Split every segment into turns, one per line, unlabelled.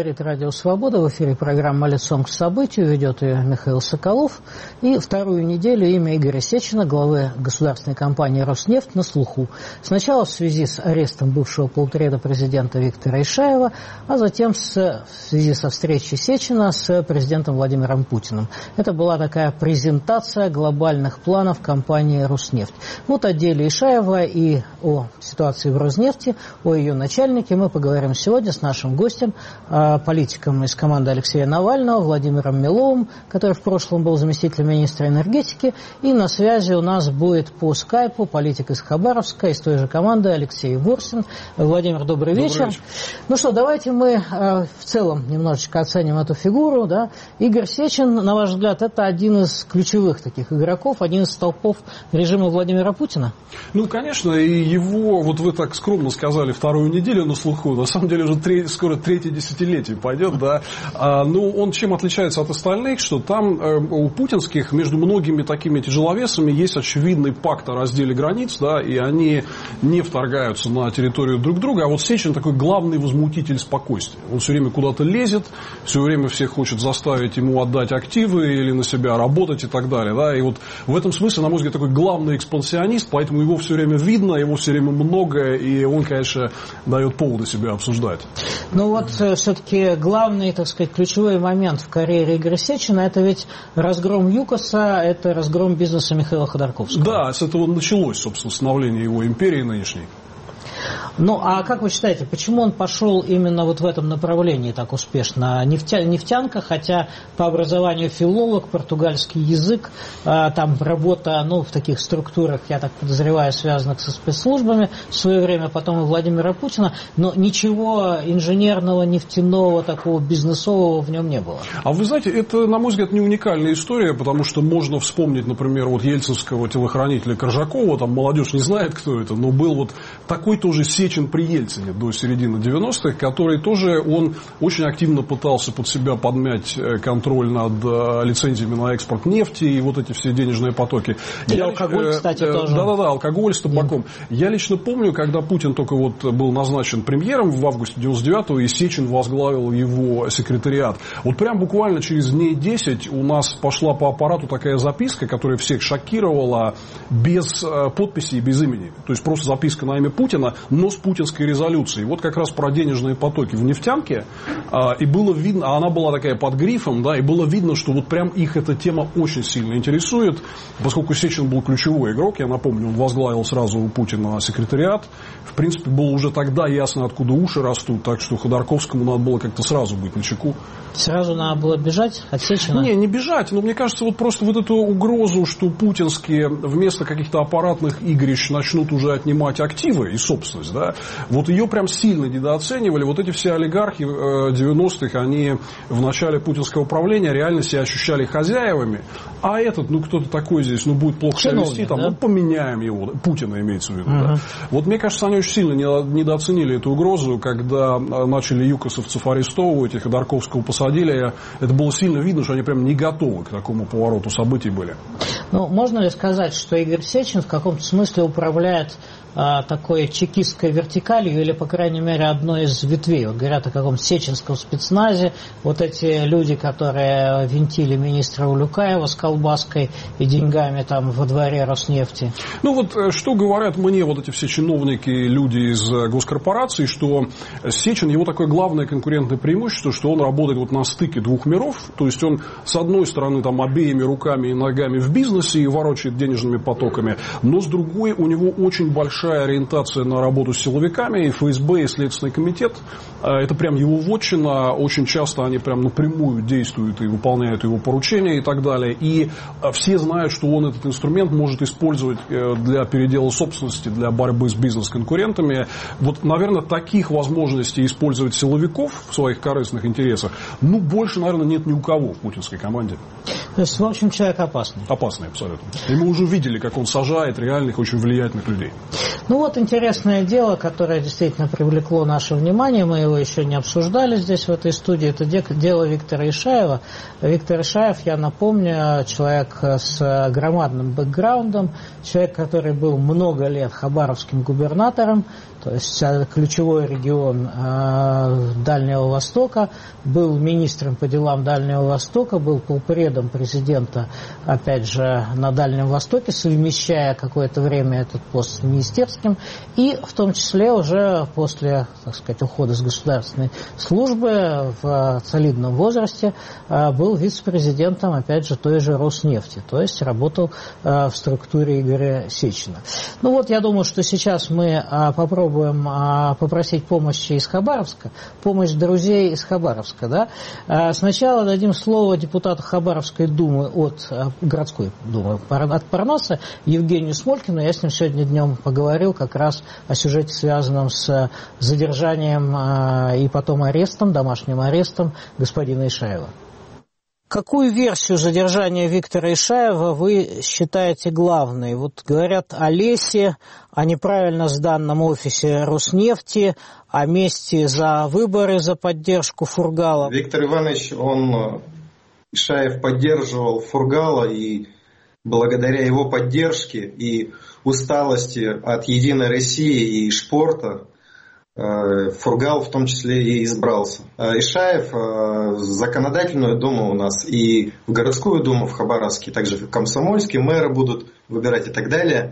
Говорит Радио Свобода. В эфире программа «Лицом к событию». Ведет ее Михаил Соколов. И вторую неделю имя Игоря Сечина, главы государственной компании «Роснефть», на слуху. Сначала в связи с арестом бывшего полпреда президента Виктора Ишаева, а затем в связи со встречей Сечина с президентом Владимиром Путиным. Это была такая презентация глобальных планов компании «Роснефть». Вот о деле Ишаева и о ситуации в Роснефти, о ее начальнике мы поговорим сегодня с нашим гостем, политиком из команды Алексея Навального, Владимиром Миловым, который в прошлом был заместителем министра энергетики. И на связи у нас будет по скайпу политик из Хабаровска, из той же команды, Алексей Ворсин. Владимир, добрый вечер. Ну что, давайте мы в целом немножечко оценим эту фигуру. Да? Игорь Сечин, на ваш взгляд, это один из ключевых таких игроков, один из столпов режима Владимира Путина?
Ну, конечно, и его, вот вы так скромно сказали, вторую неделю на слуху, на самом деле уже скоро третье десятилетие пойдет, да. Ну, он чем отличается от остальных, что там у путинских между многими такими тяжеловесами есть очевидный пакт о разделе границ, да, и они не вторгаются на территорию друг друга, а вот Сечин такой главный возмутитель спокойствия. Он все время куда-то лезет, все время всех хочет заставить ему отдать активы или на себя работать и так далее, да, и вот в этом смысле, на мой взгляд, такой главный экспансионист, поэтому его все время видно, его все время много, и он, конечно, дает поводы себя обсуждать.
Ну вот все-таки главный, так сказать, ключевой момент в карьере Игоря Сечина — это ведь разгром ЮКОСа, это разгром бизнеса Михаила Ходорковского. Да,
с этого началось, собственно, становление его империи нынешней.
Ну, а как вы считаете, почему он пошел именно вот в этом направлении так успешно? Нефтянка, хотя по образованию филолог, португальский язык, там работа, ну, в таких структурах, я так подозреваю, связанных со спецслужбами в свое время, потом и Владимира Путина, но ничего инженерного, нефтяного, такого бизнесового в нем не было.
А вы знаете, это, на мой взгляд, не уникальная история, потому что можно вспомнить, например, вот ельцинского телохранителя Коржакова, там молодежь не знает, кто это, но был вот такой тоже Сечин при Ельцине до середины 90-х, который тоже, он очень активно пытался под себя подмять контроль над лицензиями на экспорт нефти и вот эти все денежные потоки.
И алкоголь, кстати, тоже.
Да-да-да, алкоголь с табаком. Я лично помню, когда Путин только вот был назначен премьером в августе 99-го, и Сечин возглавил его секретариат. Вот прям буквально через дней 10 у нас пошла по аппарату такая записка, которая всех шокировала, без подписи и без имени. То есть просто записка на имя Путина, но с путинской резолюцией. Вот как раз про денежные потоки в нефтянке. И было видно, а она была такая под грифом, да, и было видно, что вот прям их эта тема очень сильно интересует, поскольку Сечин был ключевой игрок, я напомню, он возглавил сразу у Путина секретариат. В принципе, было уже тогда ясно, откуда уши растут, так что Ходорковскому надо было как-то сразу быть начеку.
Сразу надо было бежать от Сечина?
Не бежать, но мне кажется, вот просто вот эту угрозу, что путинские вместо каких-то аппаратных игрищ начнут уже отнимать активы и собственность, да, вот ее прям сильно недооценивали. Вот эти все олигархи 90-х, они в начале путинского правления реально себя ощущали хозяевами, а этот, ну кто-то такой здесь, ну будет плохо себя вести, там, да? Ну поменяем его, Путина имеется в виду, да. Вот мне кажется, они очень сильно недооценили эту угрозу, когда начали юкосовцев арестовывать, и Ходорковского посадили, это было сильно видно, что они прям не готовы к такому повороту событий были.
Ну, можно ли сказать, что Игорь Сечин в каком-то смысле управляет такой чекистской вертикалью, или, по крайней мере, одной из ветвей? Вот говорят о каком-то сеченском спецназе. Вот эти люди, которые винтили министра Улюкаева с колбаской и деньгами там во дворе Роснефти.
Ну вот, что говорят мне вот эти все чиновники, люди из госкорпораций, что Сечин, его такое главное конкурентное преимущество, что он работает вот на стыке двух миров. То есть он, с одной стороны, там обеими руками и ногами в бизнесе и ворочает денежными потоками, но с другой у него очень большая ориентация на работу с силовиками, и ФСБ, и Следственный комитет. Это прям его вотчина. Очень часто они прям напрямую действуют и выполняют его поручения и так далее. И все знают, что он этот инструмент может использовать для передела собственности, для борьбы с бизнес-конкурентами. Вот, наверное, таких возможностей использовать силовиков в своих корыстных интересах, ну, больше, наверное, нет ни у кого в путинской команде.
То есть, в общем, человек опасный.
Опасный, абсолютно. И мы уже видели, как он сажает реальных, очень влиятельных людей.
Ну вот интересное дело, которое действительно привлекло наше внимание, мы его еще не обсуждали здесь, в этой студии, это дело Виктора Ишаева. Виктор Ишаев, я напомню, человек с громадным бэкграундом, человек, который был много лет хабаровским губернатором, то есть ключевой регион Дальнего Востока, был министром по делам Дальнего Востока, был полпредом президента, опять же, на Дальнем Востоке, совмещая какое-то время этот пост с министерским, и в том числе уже после, так сказать, ухода с государственной службы в солидном возрасте был вице-президентом, опять же, той же Роснефти, то есть работал в структуре Игоря Сечина. Ну вот, я думаю, что сейчас мы попробуем попросить помощи из Хабаровска, помощь друзей из Хабаровска, да. Сначала дадим слово депутату Хабаровской думы от городской думы от Парнаса Евгению Смолькину. Я с ним сегодня днем поговорил как раз о сюжете, связанном с задержанием и потом арестом, домашним арестом господина Ишаева. Какую версию задержания Виктора Ишаева вы считаете главной? Вот говорят о лесе, о неправильно сданном офисе Роснефти, о месте за выборы, за поддержку Фургала.
Виктор Иванович, Ишаев поддерживал Фургала, и благодаря его поддержке и усталости от «Единой России» и «Шпорта» Фургал в том числе и избрался. Ишаев в Законодательную Думу у нас и в Городскую Думу в Хабаровске, также в Комсомольске мэры будут выбирать и так далее,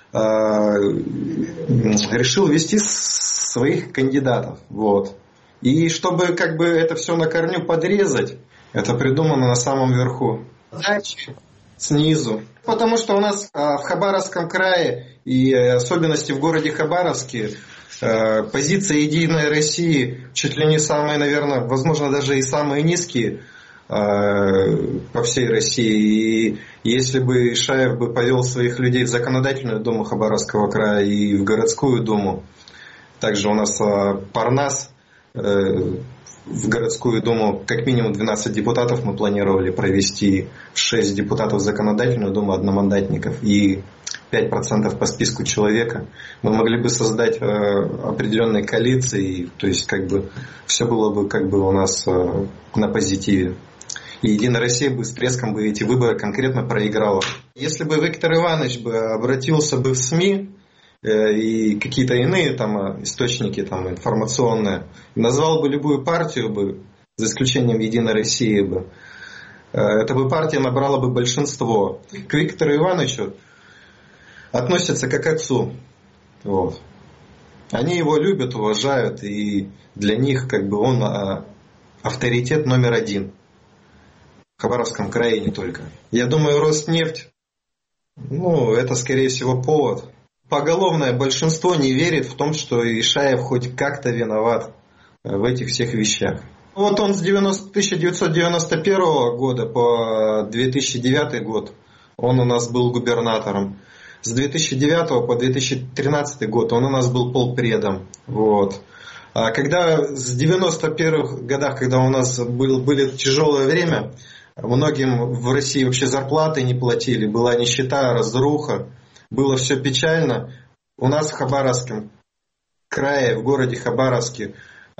решил вести своих кандидатов. Вот. И чтобы это все на корню подрезать, это придумано на самом верху. Дальше снизу. Потому что у нас в Хабаровском крае и особенности в городе Хабаровске позиция «Единой России» чуть ли не самые, наверное, возможно, даже и самые низкие по всей России. И если бы Ишаев повел своих людей в Законодательную Думу Хабаровского края и в Городскую Думу, также у нас Парнас, в Городскую Думу как минимум 12 депутатов мы планировали провести, 6 депутатов в Законодательную Думу, одномандатников и 5% по списку человека. Мы могли бы создать определенные коалиции, то есть все было бы у нас на позитиве. И «Единая Россия» бы с треском эти выборы конкретно проиграла. Если бы Виктор Иванович обратился в СМИ и какие-то иные источники информационные, назвал бы любую партию, за исключением «Единой России», эта партия набрала бы большинство. К Виктору Ивановичу относятся как к отцу. Вот. Они его любят, уважают, и для них он авторитет номер один. В Хабаровском крае не только. Я думаю, Роснефть, это скорее всего повод. Поголовное большинство не верит в том, что Ишаев хоть как-то виноват в этих всех вещах. Вот он с 1991 года по 2009 год, он у нас был губернатором. С 2009 по 2013 год он у нас был полпредом. Вот. А когда с 91-х годах, когда у нас было тяжелое время, многим в России вообще зарплаты не платили, была нищета, разруха, было все печально. У нас в Хабаровском крае, в городе Хабаровске,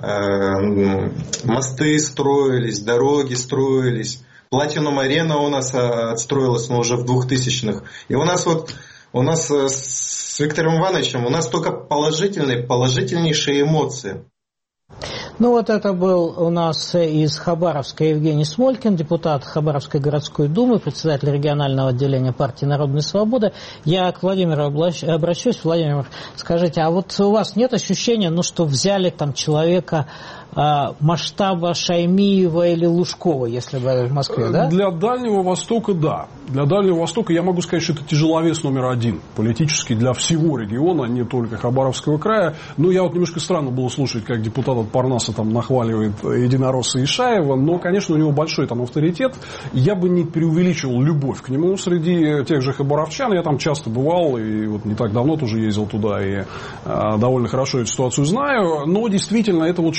мосты строились, дороги строились, Платинум-арена у нас отстроилась, но уже в 2000-х. И у нас с Виктором Ивановичем у нас только положительнейшие эмоции.
Это был у нас из Хабаровска Евгений Смолькин, депутат Хабаровской городской думы, председатель регионального отделения партии «Народная свобода». Я к Владимиру обращусь. Владимир, скажите, а вот у вас нет ощущения, что взяли человека масштаба Шаймиева или Лужкова, если бы в Москве, да?
Для Дальнего Востока, да. Для Дальнего Востока я могу сказать, что это тяжеловес номер один политически для всего региона, не только Хабаровского края. Но я немножко странно было слушать, как депутат от Парнаса нахваливает единоросса Ишаева, но, конечно, у него большой авторитет. Я бы не преувеличивал любовь к нему среди тех же хабаровчан. Я там часто бывал, и не так давно тоже ездил туда, и довольно хорошо эту ситуацию знаю. Но, действительно, это человек, который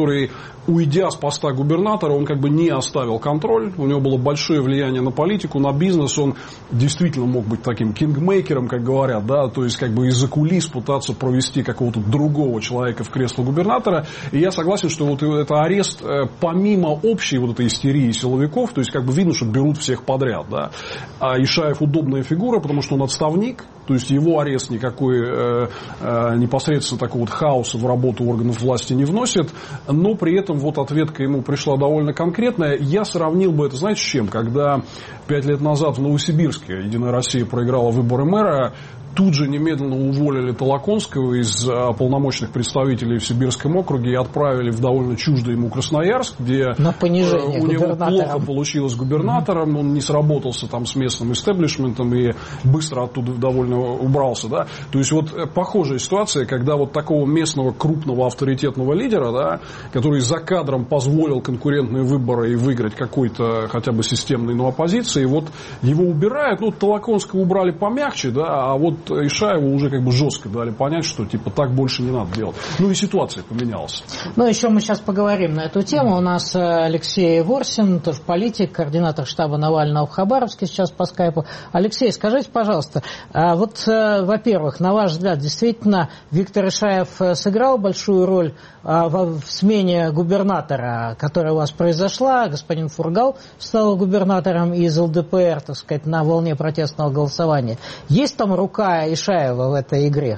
который, уйдя с поста губернатора, он как бы не оставил контроль, у него было большое влияние на политику, на бизнес, он действительно мог быть таким кингмейкером, как говорят, да, то есть как бы из-за кулис пытаться провести какого-то другого человека в кресло губернатора. И я согласен, что вот это арест, помимо общей вот этой истерии силовиков, то есть как бы видно, что берут всех подряд, да. А Ишаев удобная фигура, потому что он отставник, то есть его арест никакой непосредственно такого вот хаоса в работу органов власти не вносит, но при этом вот ответка ему пришла довольно конкретная. Я сравнил бы это, знаете, с чем? Когда 5 лет назад в Новосибирске Единая Россия проиграла выборы мэра, тут же немедленно уволили Толоконского из полномочных представителей в Сибирском округе и отправили в довольно чуждый ему Красноярск, где у него плохо получилось губернатором, он не сработался там с местным истеблишментом и быстро оттуда довольно убрался. Да? То есть вот похожая ситуация, когда вот такого местного крупного авторитетного лидера, да, который за кадром позволил конкурентные выборы и выиграть какой-то хотя бы системной, но оппозиции, вот его убирают, ну Толоконского убрали помягче, да, а вот Ишаеву уже как бы жестко дали понять, что типа так больше не надо делать. Ну и ситуация поменялась.
Ну, еще мы сейчас поговорим на эту тему. У нас Алексей Ворсин, тоже политик, координатор штаба Навального в Хабаровске сейчас по скайпу. Алексей, скажите, пожалуйста, вот, во-первых, на ваш взгляд, действительно Виктор Ишаев сыграл большую роль в смене губернатора, которая у вас произошла? Господин Фургал стал губернатором из ЛДПР, так сказать, на волне протестного голосования. Есть там рука Ишаева в этой игре?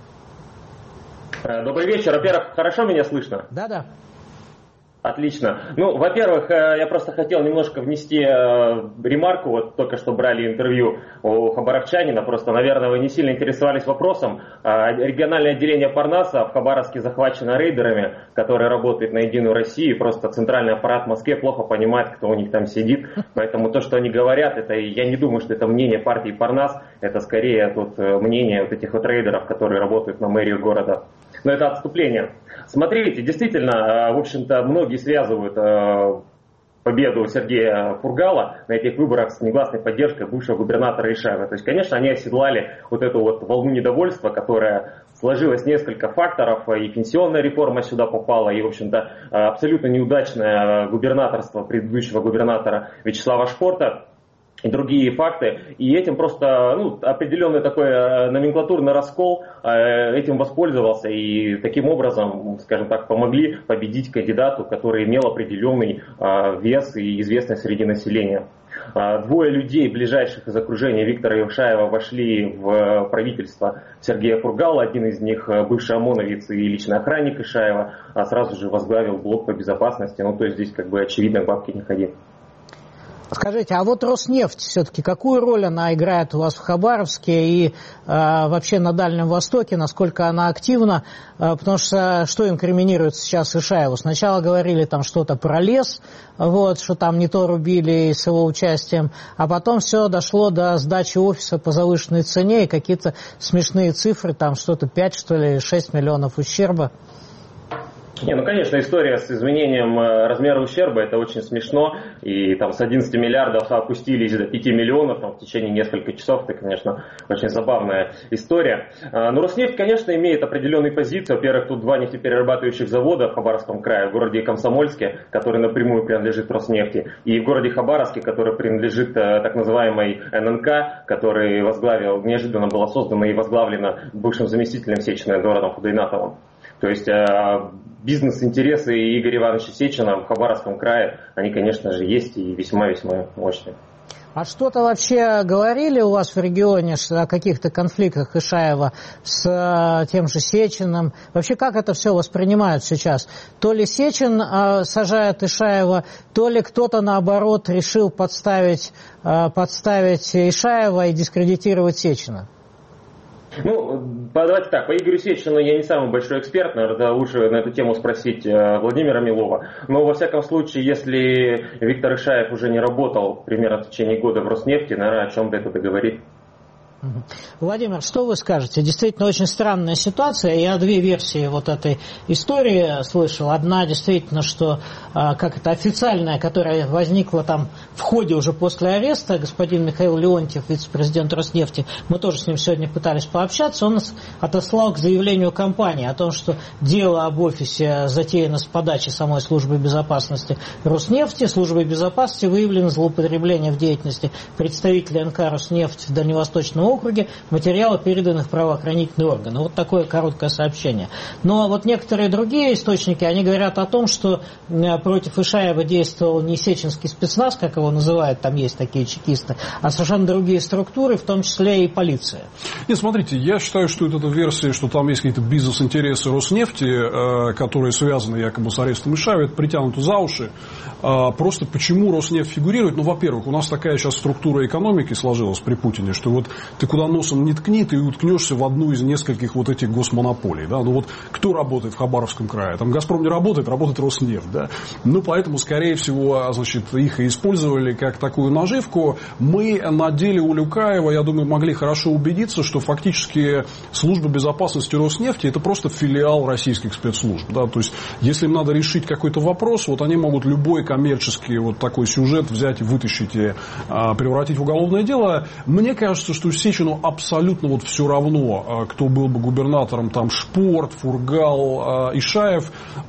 Добрый вечер. Во-первых, хорошо меня слышно?
Да.
Отлично. Ну, во-первых, я просто хотел немножко внести ремарку. Вот только что брали интервью у хабаровчанина. Просто, наверное, вы не сильно интересовались вопросом. Региональное отделение Парнаса в Хабаровске захвачено рейдерами, которые работают на Единую Россию. Просто центральный аппарат в Москве плохо понимает, кто у них там сидит. Поэтому то, что они говорят, это я не думаю, что это мнение партии Парнас. Это скорее тут мнение вот этих вот рейдеров, которые работают на мэрию города. Но это отступление. Смотрите, действительно, в общем-то, многие связывают победу Сергея Фургала на этих выборах с негласной поддержкой бывшего губернатора Ишаева. То есть, конечно, они оседлали вот эту вот волну недовольства, которая сложилась несколько факторов, и пенсионная реформа сюда попала, и, в общем-то, абсолютно неудачное губернаторство предыдущего губернатора Вячеслава Шпорта. И другие факты, и этим просто определенный такой номенклатурный раскол этим воспользовался, и таким образом, скажем так, помогли победить кандидату, который имел определенный вес и известность среди населения. Двое людей, ближайших из окружения Виктора Ишаева, вошли в правительство Сергея Фургала. Один из них, бывший ОМОНовец и личный охранник Ишаева, сразу же возглавил блок по безопасности. Ну, то есть здесь как бы очевидно к бабке не ходи.
Скажите, а вот Роснефть все-таки, какую роль она играет у вас в Хабаровске и вообще на Дальнем Востоке, насколько она активна? Потому что инкриминирует сейчас Ишаеву? Сначала говорили там что-то про лес, вот, что там не то рубили с его участием, а потом все дошло до сдачи офиса по завышенной цене и какие-то смешные цифры, там что-то 5, что ли, 6 миллионов ущерба.
Не, ну, конечно, история с изменением размера ущерба, это очень смешно, и там с 11 миллиардов опустились до 5 миллионов там, в течение нескольких часов, это, конечно, очень забавная история. Но Роснефть, конечно, имеет определенные позиции. Во-первых, тут два нефтеперерабатывающих завода в Хабаровском крае, в городе Комсомольске, который напрямую принадлежит Роснефти, и в городе Хабаровске, который принадлежит так называемой ННК, который возглавил, неожиданно была создана и возглавлена бывшим заместителем Сечина Эдуардом Худойнатовым. То есть бизнес-интересы Игоря Ивановича Сечина в Хабаровском крае, они, конечно же, есть и весьма-весьма мощные.
А что-то вообще говорили у вас в регионе о каких-то конфликтах Ишаева с тем же Сечиным? Вообще, как это все воспринимают сейчас? То ли Сечин сажает Ишаева, то ли кто-то, наоборот, решил подставить Ишаева и дискредитировать Сечина?
Ну, давайте так, по Игорю Сечину я не самый большой эксперт, наверное, лучше на эту тему спросить Владимира Милова. Но, во всяком случае, если Виктор Ишаев уже не работал примерно в течение года в Роснефти, наверное, о чем-то это говорит.
Владимир, что вы скажете? Действительно, очень странная ситуация. Я две версии вот этой истории слышал. Одна действительно, что официальная, которая возникла там в ходе уже после ареста. Господин Михаил Леонтьев, вице-президент Роснефти, мы тоже с ним сегодня пытались пообщаться, он нас отослал к заявлению компании о том, что дело об офисе затеяно с подачи самой службы безопасности Роснефти. Службой безопасности выявлено злоупотребление в деятельности представителей НК «Роснефть» в Дальневосточном округе, материалы переданы в правоохранительные органы. Вот такое короткое сообщение. Но вот некоторые другие источники, они говорят о том, что против Ишаева действовал не сеченский спецназ, как его называют, там есть такие чекисты, а совершенно другие структуры, в том числе и полиция.
Нет, смотрите, я считаю, что эта версия, что там есть какие-то бизнес-интересы Роснефти, которые связаны якобы с арестом Ишаева, это притянуто за уши. Просто почему Роснефть фигурирует? Ну, во-первых, у нас такая сейчас структура экономики сложилась при Путине, что вот ты куда носом не ткни, ты уткнешься в одну из нескольких вот этих госмонополий. Да? Ну вот кто работает в Хабаровском крае? Там «Газпром» не работает, работает Роснефть. Да? Ну, поэтому, скорее всего, значит, их и использовали как такую наживку. Мы на деле Улюкаева, я думаю, могли хорошо убедиться, что фактически служба безопасности Роснефти это просто филиал российских спецслужб. Да? То есть, если им надо решить какой-то вопрос, вот они могут любой коммерческий вот такой сюжет взять и вытащить и превратить в уголовное дело. Мне кажется, что Сечину абсолютно вот все равно, кто был бы губернатором, там Шпорт, Фургал, Ишаев,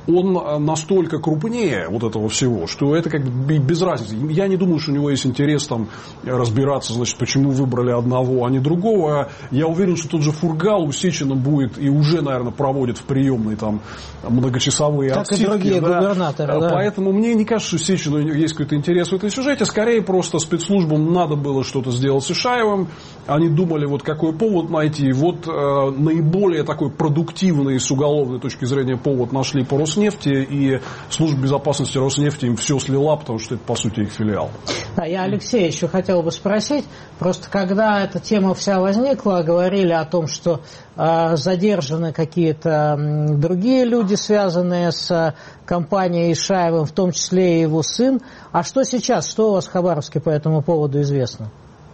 он настолько крупнее вот этого всего, что это как бы без разницы. Я не думаю, что у него есть интерес там разбираться, значит, почему выбрали одного, а не другого. Я уверен, что тот же Фургал у Сечина будет и уже, наверное, проводит в приемной там многочасовые отсидки.
Так и другие губернаторы, да.
Поэтому мне не кажется, что Сечину есть какой-то интерес в этой сюжете. Скорее, просто спецслужбам надо было что-то сделать с Ишаевым. Они думали, вот какой повод найти. Вот наиболее такой продуктивный с уголовной точки зрения повод нашли по Роснефти. И служба безопасности Роснефти им все слила, потому что это, по сути, их филиал.
Да, я Алексея еще хотел бы спросить. Просто когда эта тема вся возникла, говорили о том, что задержаны какие-то другие люди, связанные с компанией Ишаевым, в том числе и его сын. А что сейчас? Что у вас в Хабаровске по этому поводу известно?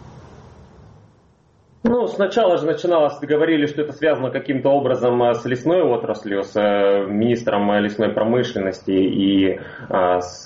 Ну, сначала же говорили, что это связано каким-то образом с лесной отраслью, с министром лесной промышленности и с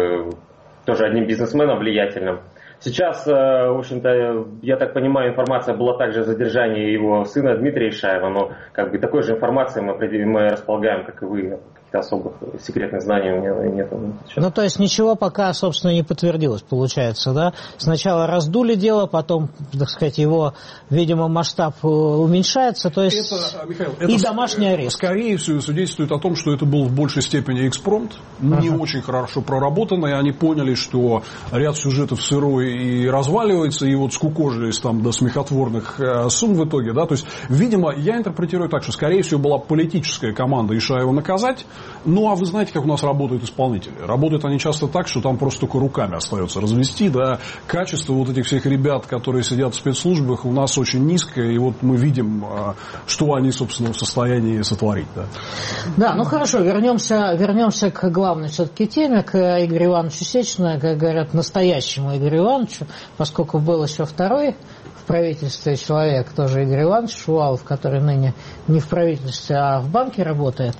тоже одним бизнесменом влиятельным. Сейчас, в общем-то, я так понимаю, информация была также о задержании его сына Дмитрия Ишаева, но как бы такой же информации мы располагаем, как и вы. Каких-то особых секретных знаний у меня нет.
Ну, то есть ничего пока, собственно, не подтвердилось, получается, да? Сначала раздули дело, потом, так сказать, его, видимо, масштаб уменьшается, то есть
это, Михаил,
и домашний арест.
Скорее всего, свидетельствует о том, что это был в большей степени экспромт, не очень хорошо проработанный, и они поняли, что ряд сюжетов сырой и разваливается, и вот скукожились там до смехотворных сумм в итоге, да, то есть, видимо, я интерпретирую так, что, скорее всего, была политическая команда Ишаева наказать. Ну, а вы знаете, как у нас работают исполнители. Работают они часто так, что там просто только руками остается развести, да. Качество вот этих всех ребят, которые сидят в спецслужбах, у нас очень низкое, и вот мы видим, что они, собственно, в состоянии сотворить, да.
Да, ну хорошо, вернемся к главной все-таки теме, к Игорю Ивановичу Сечину, как говорят, настоящему Игорю Ивановичу, поскольку был еще второй в правительстве человек, тоже Игорь Иванович Шувалов, который ныне не в правительстве, а в банке работает.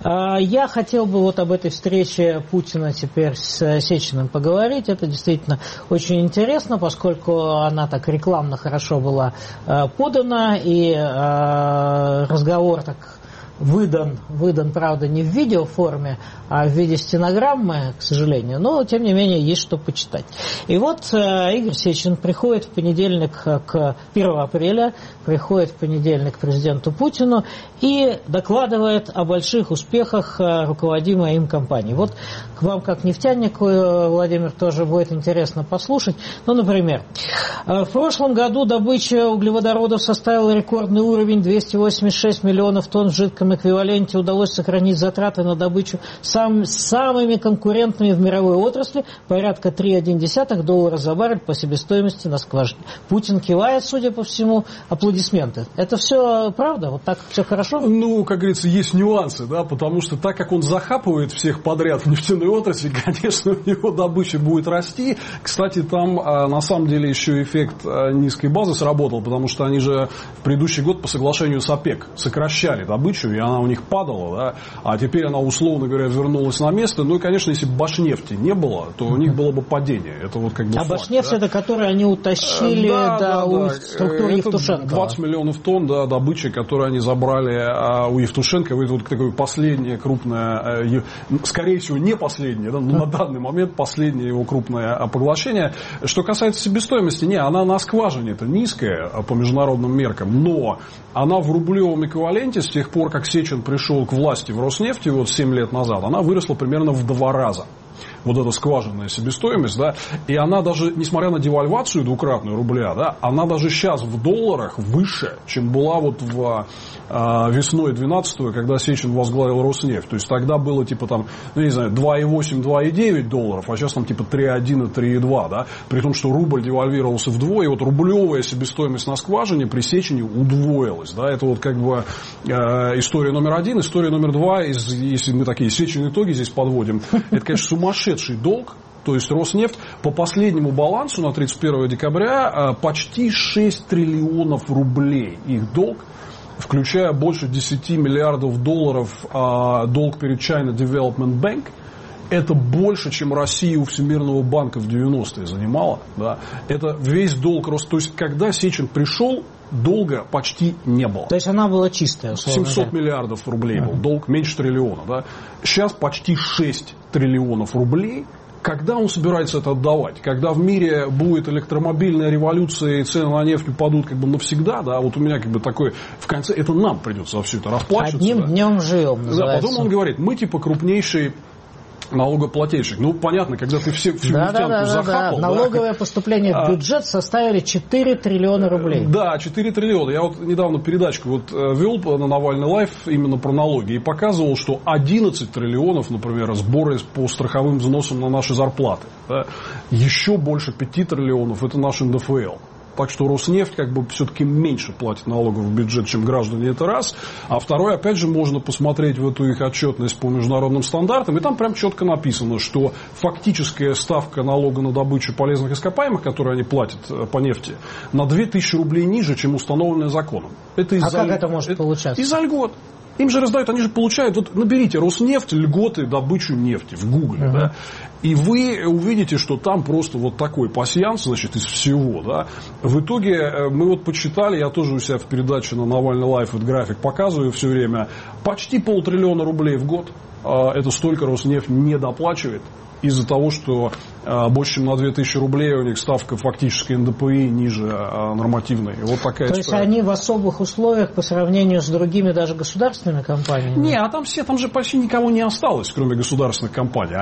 Я хотел бы вот об этой встрече Путина теперь с Сечиным поговорить. Это действительно очень интересно, поскольку она так рекламно хорошо была подана, и разговор так выдан, правда, не в видеоформе, а в виде стенограммы, к сожалению, но, тем не менее, есть что почитать. И вот Игорь Сечин приходит в понедельник, 1 апреля, приходит в понедельник к президенту Путину и докладывает о больших успехах руководимой им компании. Вот к вам, как нефтянику, Владимир, тоже будет интересно послушать. Ну, например, в прошлом году добыча углеводородов составила рекордный уровень 286 миллионов тонн в жидком денежном эквиваленте удалось сохранить затраты на добычу самыми конкурентными в мировой отрасли, порядка $3,1 за баррель по себестоимости на скважине. Путин кивает, судя по всему, аплодисменты. Это все правда? Вот так все хорошо?
Ну, как говорится, есть нюансы, да, потому что так как он захапывает всех подряд в нефтяной отрасли, конечно, у него добыча будет расти. Кстати, там на самом деле еще эффект низкой базы сработал, потому что они же в предыдущий год по соглашению с ОПЕК сокращали добычу, и она у них падала, да, а теперь она, условно говоря, вернулась на место. Ну и, конечно, если бы Башнефти не было, то у них было бы падение. Это вот как бы факт,
Башнефть,
да?
Это которую они утащили до структуры Евтушенко.
20 миллионов тонн, да, добычи, которые они забрали у Евтушенко. Это вот такое последнее крупное, скорее всего, не последнее, да, но на данный момент последнее его крупное поглощение. Что касается себестоимости, не, она на скважине это низкая по международным меркам, но она в рублевом эквиваленте с тех пор, как Сечин пришел к власти в Роснефти вот 7 лет назад, она выросла примерно в 2 раза. Вот эта скважинная себестоимость, да, и она даже, несмотря на девальвацию двукратную рубля, да, она даже сейчас в долларах выше, чем была вот весной 12-го, когда Сечин возглавил Роснефть. То есть тогда было типа там, ну не знаю, 2,8, 2,9 долларов, а сейчас там типа 3,1 и 3,2, да, при том, что рубль девальвировался вдвое, и вот рублевая себестоимость на скважине при Сечине удвоилась, да, это вот как бы история номер 1, история номер 2, если мы такие Сечин итоги здесь подводим, это, конечно, сумасшедший долг. То есть Роснефть по последнему балансу на 31 декабря почти 6 триллионов рублей их долг, включая больше 10 миллиардов долларов долг перед China Development Bank. Это больше, чем Россия у Всемирного банка в 90-е занимала. Да. Это весь долг Роснефти. То есть, когда Сечин пришел, долга почти не было.
То есть она была чистая.
700 миллиардов рублей был долг, меньше триллиона. Да. Сейчас почти 6 триллионов рублей. Когда он собирается это отдавать? Когда в мире будет электромобильная революция и цены на нефть упадут как бы навсегда, да, вот у меня как бы такой в конце, это нам придется за все это расплачиваться.
Одним днем живем, называется.
Да, потом он говорит, мы типа крупнейший налогоплательщик. Ну, понятно, когда ты всю нефтянку захапал.
Да. Налоговое поступление в бюджет составили 4 триллиона рублей.
Да, 4 триллиона. Я вот недавно передачку вот вел на Навальный лайф именно про налоги и показывал, что 11 триллионов, например, сборы по страховым взносам на наши зарплаты. Да? Еще больше 5 триллионов это наш НДФЛ. Так что Роснефть как бы все-таки меньше платит налогов в бюджет, чем граждане, это раз. А второе, опять же, можно посмотреть в эту их отчетность по международным стандартам. И там прям четко написано, что фактическая ставка налога на добычу полезных ископаемых, которую они платят по нефти, на 2000 рублей ниже, чем установленное законом. Это
как это может получаться?
Из-за льгот. Им же раздают, они же получают, вот наберите Роснефть, льготы, добычу нефти в Гугле, да, и вы увидите, что там просто вот такой пасьянс, значит, из всего, да. В итоге мы вот подсчитали, я тоже у себя в передаче на Навальный лайф этот график показываю все время, почти 500 миллиона рублей в год, это столько Роснефть не доплачивает. Из-за того, что больше, чем на 2000 рублей у них ставка фактически НДПИ ниже нормативной. Вот такая
То есть они в особых условиях по сравнению с другими даже государственными компаниями?
Не, а там же почти никого не осталось, кроме государственных компаний.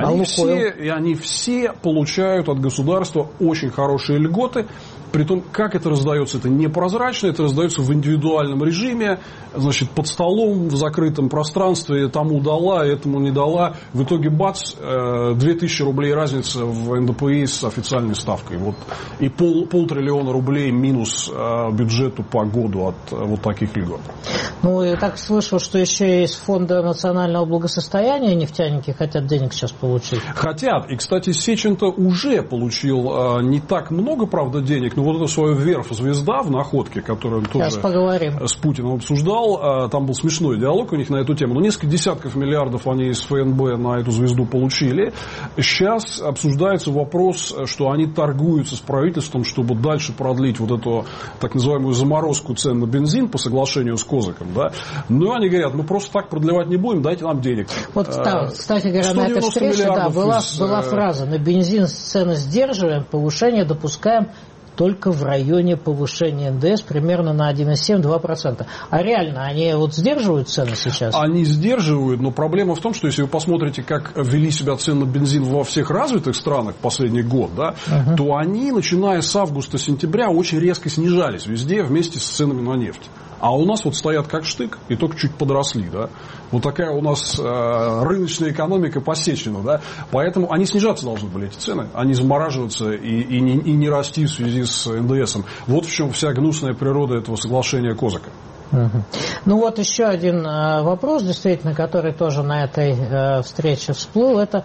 Они все получают от государства очень хорошие льготы. Притом, как это раздается, это непрозрачно, это раздается в индивидуальном режиме, значит, под столом, в закрытом пространстве, тому дала, этому не дала. В итоге, бац, 2000 рублей разница в НДПИ с официальной ставкой. Вот. И полтриллиона рублей минус бюджету по году от вот таких льгот.
Ну, и так слышал, что еще из Фонда национального благосостояния нефтяники хотят денег сейчас получить.
Хотят. И, кстати, Сечин-то уже получил не так много, правда, денег, но вот эту свою верф-звезда в Находке, которую он тоже с Путиным обсуждал, там был смешной диалог у них на эту тему. Но несколько десятков миллиардов они из ФНБ на эту звезду получили. Сейчас обсуждается вопрос, что они торгуются с правительством, чтобы дальше продлить вот эту так называемую заморозку цен на бензин по соглашению с Козаком. Да? Но они говорят, мы просто так продлевать не будем, дайте нам денег.
Вот, кстати говоря, на этой встрече была фраза: на бензин цены сдерживаем, повышение допускаем только в районе повышения НДС примерно на 1,7-2%. А реально они вот сдерживают цены сейчас?
Они сдерживают, но проблема в том, что если вы посмотрите, как вели себя цены на бензин во всех развитых странах последний год, да, то они, начиная с августа-сентября, очень резко снижались везде вместе с ценами на нефть. А у нас вот стоят как штык и только чуть подросли, да. Вот такая у нас рыночная экономика по Сечину, да. Поэтому они снижаться должны были, эти цены. Они замораживаться и не расти в связи с НДСом. Вот в чем вся гнусная природа этого соглашения Козака.
Ну вот еще один вопрос, действительно, который тоже на этой встрече всплыл, это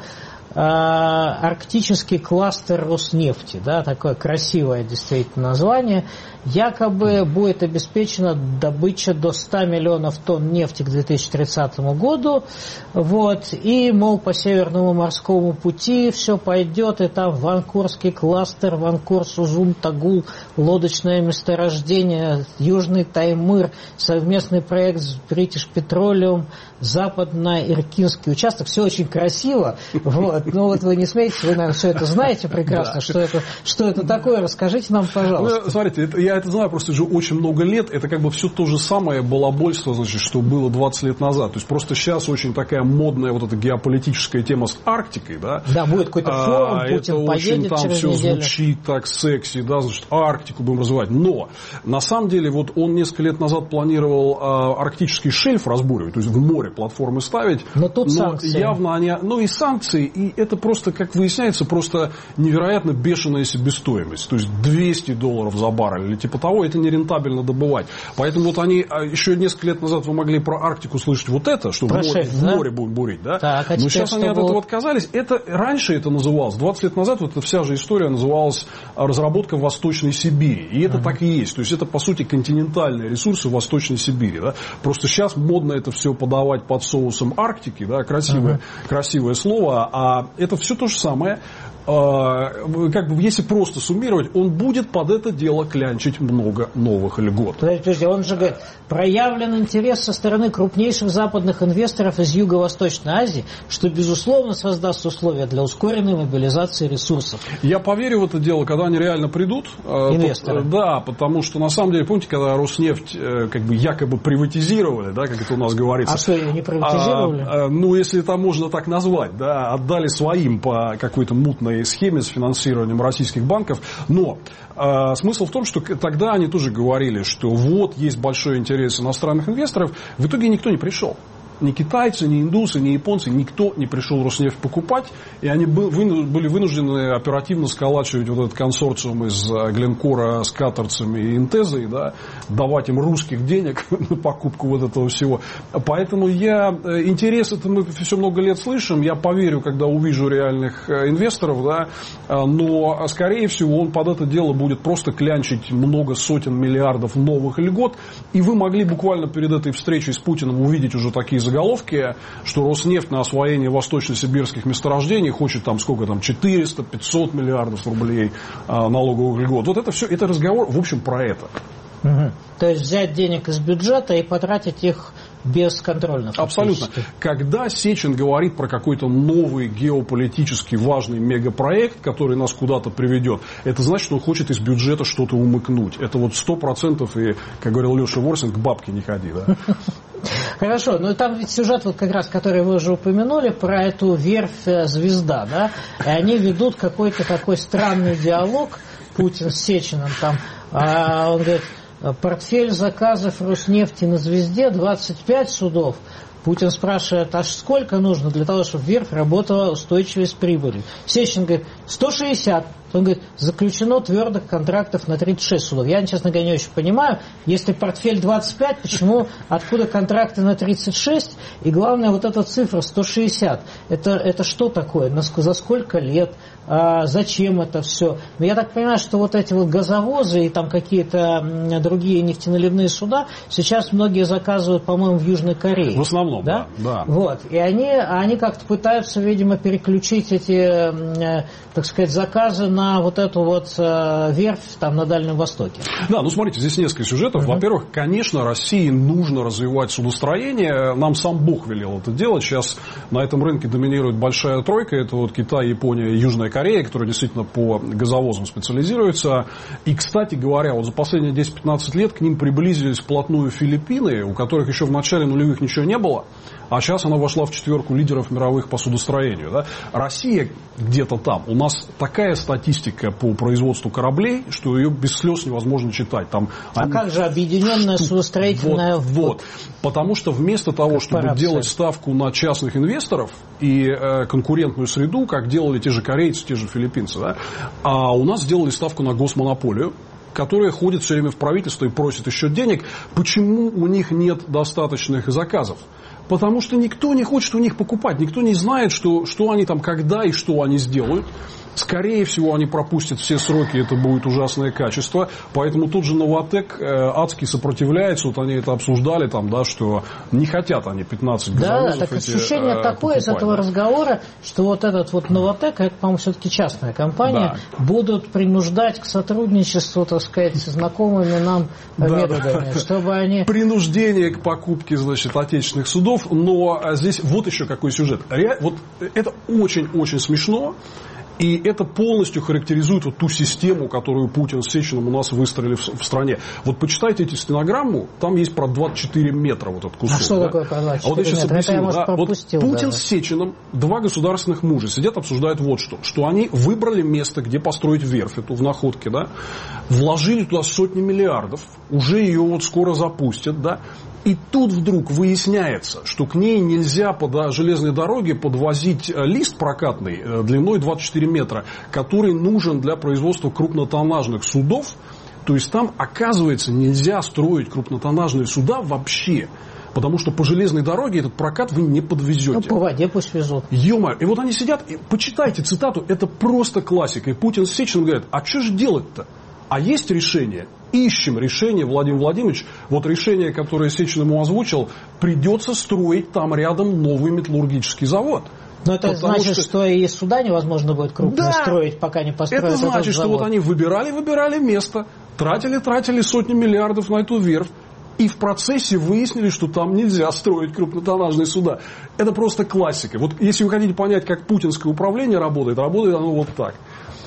арктический кластер Роснефти, да, такое красивое действительно название. Якобы будет обеспечена добыча до 100 миллионов тонн нефти к 2030 году. Вот, и, мол, по Северному морскому пути все пойдет, и там Ванкурский кластер, Ванкур, Сузун, Тагул, лодочное месторождение, Южный Таймыр, совместный проект с British Petroleum, западно-иркинский участок. Все очень красиво. Вот. Ну вот вы не смеетесь, вы, наверное, все это знаете прекрасно, что это такое. Расскажите нам, пожалуйста.
Ну, смотрите, я это знаю просто уже очень много лет. Это как бы все то же самое балабольство, значит, что было 20 лет назад. То есть просто сейчас очень такая модная вот эта геополитическая тема с Арктикой, да.
Да, будет какой-то форум, Путин поедет
там
через
все
неделю.
Звучит так секси, да, значит, Арктику будем развивать. Но на самом деле вот он несколько лет назад планировал арктический шельф разбуривать, то есть в море платформы ставить.
Но тут санкции.
Явно они, и санкции, и это просто, как выясняется, просто невероятно бешеная себестоимость. То есть $200 за баррель или типа того, это нерентабельно добывать. Поэтому вот они, еще несколько лет назад вы могли про Арктику слышать вот это, что в море будем бурить, да?
Так,
но сейчас они от этого отказались. Раньше это называлось, 20 лет назад вот эта вся же история называлась разработка в Восточной Сибири. И это так и есть. То есть это, по сути, континентальные ресурсы в Восточной Сибири. Да? Просто сейчас модно это все подавать под соусом Арктики, да, красивое слово, а это все то же самое. Как бы, если просто суммировать, он будет под это дело клянчить много новых льгот.
Подождите, он же говорит, проявлен интерес со стороны крупнейших западных инвесторов из Юго-Восточной Азии, что, безусловно, создаст условия для ускоренной мобилизации ресурсов.
Я поверю в это дело, когда они реально придут.
Инвесторы.
Да, потому что, на самом деле, помните, когда Роснефть как бы якобы приватизировали, да, как это у нас говорится.
А что, ее не приватизировали?
Ну, если это можно так назвать, да, отдали своим по какой-то мутной схеме с финансированием российских банков. Но смысл в том, что тогда они тоже говорили, что вот есть большой интерес иностранных инвесторов. В итоге никто не пришел. Ни китайцы, ни индусы, ни японцы, никто не пришел Роснефть покупать, и они были вынуждены оперативно сколачивать вот этот консорциум из Гленкора с катарцами и Интезой, да, давать им русских денег на покупку вот этого всего. Поэтому интерес, это мы все много лет слышим, я поверю, когда увижу реальных инвесторов, да, но, скорее всего, он под это дело будет просто клянчить много сотен миллиардов новых льгот, и вы могли буквально перед этой встречей с Путиным увидеть уже такие заголовки, что Роснефть на освоение восточно-сибирских месторождений хочет там 400-500 миллиардов рублей налоговых льгот. Вот это все, это разговор, в общем, про это.
То есть взять денег из бюджета и потратить их бесконтрольно.
Абсолютно. Когда Сечин говорит про какой-то новый геополитически важный мегапроект, который нас куда-то приведет, это значит, что он хочет из бюджета что-то умыкнуть. Это вот 100%, и, как говорил Леша Ворсин, к бабке не ходи, да?
Хорошо, но там ведь сюжет, вот как раз, который вы уже упомянули, про эту верфь «Звезда», да? И они ведут какой-то такой странный диалог, Путин с Сечиным там. Он говорит, портфель заказов Роснефти на «Звезде» 25 судов. Путин спрашивает, а сколько нужно для того, чтобы верфь работала устойчиво с прибылью? Сечин говорит, 160. Он говорит, заключено твердых контрактов на 36 судов. Я, честно говоря, не очень понимаю, если портфель 25, откуда контракты на 36? И главное, вот эта цифра 160. Это что такое? За сколько лет? Зачем это все? Но я так понимаю, что вот эти вот газовозы и там какие-то другие нефтеналивные суда сейчас многие заказывают, по-моему, в Южной Корее.
В основном, да.
Вот. И они как-то пытаются, видимо, переключить эти, так сказать, заказы на вот эту вот верфь там на Дальнем Востоке.
Да, ну смотрите, здесь несколько сюжетов. Во-первых, конечно, России нужно развивать судостроение. Нам сам Бог велел это делать. Сейчас на этом рынке доминирует большая тройка. Это вот Китай, Япония, Южная Корея, которая действительно по газовозам специализируется. И, кстати говоря, вот за последние 10-15 лет к ним приблизились вплотную Филиппины, у которых еще в начале нулевых ничего не было. была. А сейчас она вошла в 4 лидеров мировых по судостроению. Да? Россия где-то там. У нас такая статистика по производству кораблей, что ее без слез невозможно читать. Там
как же объединенная судостроительная...
Вот. Потому что вместо того, чтобы делать ставку на частных инвесторов и конкурентную среду, как делали те же корейцы, те же филиппинцы, да, а у нас сделали ставку на госмонополию, которые ходят все время в правительство и просят еще денег. Почему у них нет достаточных заказов? Потому что никто не хочет у них покупать, никто не знает, что они там, когда и что они сделают. Скорее всего, они пропустят все сроки, это будет ужасное качество. Поэтому тот же Новатэк адски сопротивляется. Вот они это обсуждали, там, да, что не хотят они 15 газовозов.
Да, так ощущение такое из этого разговора, что вот этот вот Новатэк, это, по-моему, все-таки частная компания, будут принуждать к сотрудничеству, так сказать, с знакомыми нам методами, чтобы они...
Принуждение к покупке, значит, отечественных судов. Но здесь вот еще какой сюжет. Вот это очень-очень смешно. И это полностью характеризует вот ту систему, которую Путин с Сечиным у нас выстроили в стране. Вот почитайте эти стенограмму, там есть про 24 метра вот этот кусок.
А что такое про 24
вот я сейчас
метра?
объясню,
это я, может, пропустил.
Вот Путин
даже.
с Сечиным, 2 государственных мужа, сидят, обсуждают вот что они выбрали место, где построить верфь эту в Находке, да, вложили туда сотни миллиардов, уже ее вот скоро запустят, да. И тут вдруг выясняется, что к ней нельзя по железной дороге подвозить лист прокатный длиной 24 метра, который нужен для производства крупнотоннажных судов. То есть там, оказывается, нельзя строить крупнотоннажные суда вообще. Потому что по железной дороге этот прокат вы не подвезете.
Ну, по воде пусть везут.
Ё-моё. И вот они сидят, и почитайте цитату, это просто классика. И Путин с Сечиным говорят, а что же делать-то? А есть решение? Ищем решение, Владимир Владимирович. Вот решение, которое Сечин ему озвучил, придется строить там рядом новый металлургический завод.
Но это значит, что и суда невозможно будет крупно строить, пока не построят этот завод.
Это значит, что вот они выбирали место, тратили сотни миллиардов на эту верфь. И в процессе выяснили, что там нельзя строить крупнотоннажные суда. Это просто классика. Вот если вы хотите понять, как путинское управление работает оно вот так.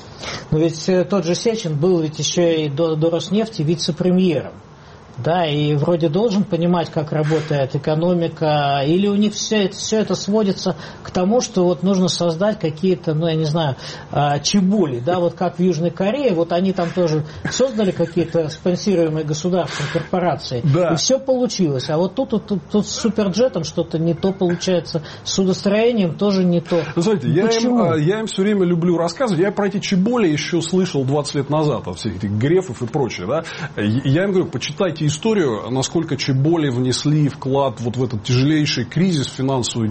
Но ведь тот же Сечин был ведь еще и до Роснефти вице-премьером. Да, и вроде должен понимать, как работает экономика, или у них все это сводится к тому, что вот нужно создать какие-то, ну, я не знаю, чеболи, да, вот как в Южной Корее, вот они там тоже создали какие-то спонсируемые государственные корпорации, да. И все получилось, а вот тут с Суперджетом что-то не то получается, с судостроением тоже не то.
Вы знаете, я им все время люблю рассказывать, я про эти чеболи еще слышал 20 лет назад, от всех этих Грефов и прочее, да, я им говорю, почитайте историю, насколько чеболи внесли вклад вот в этот тяжелейший кризис финансовый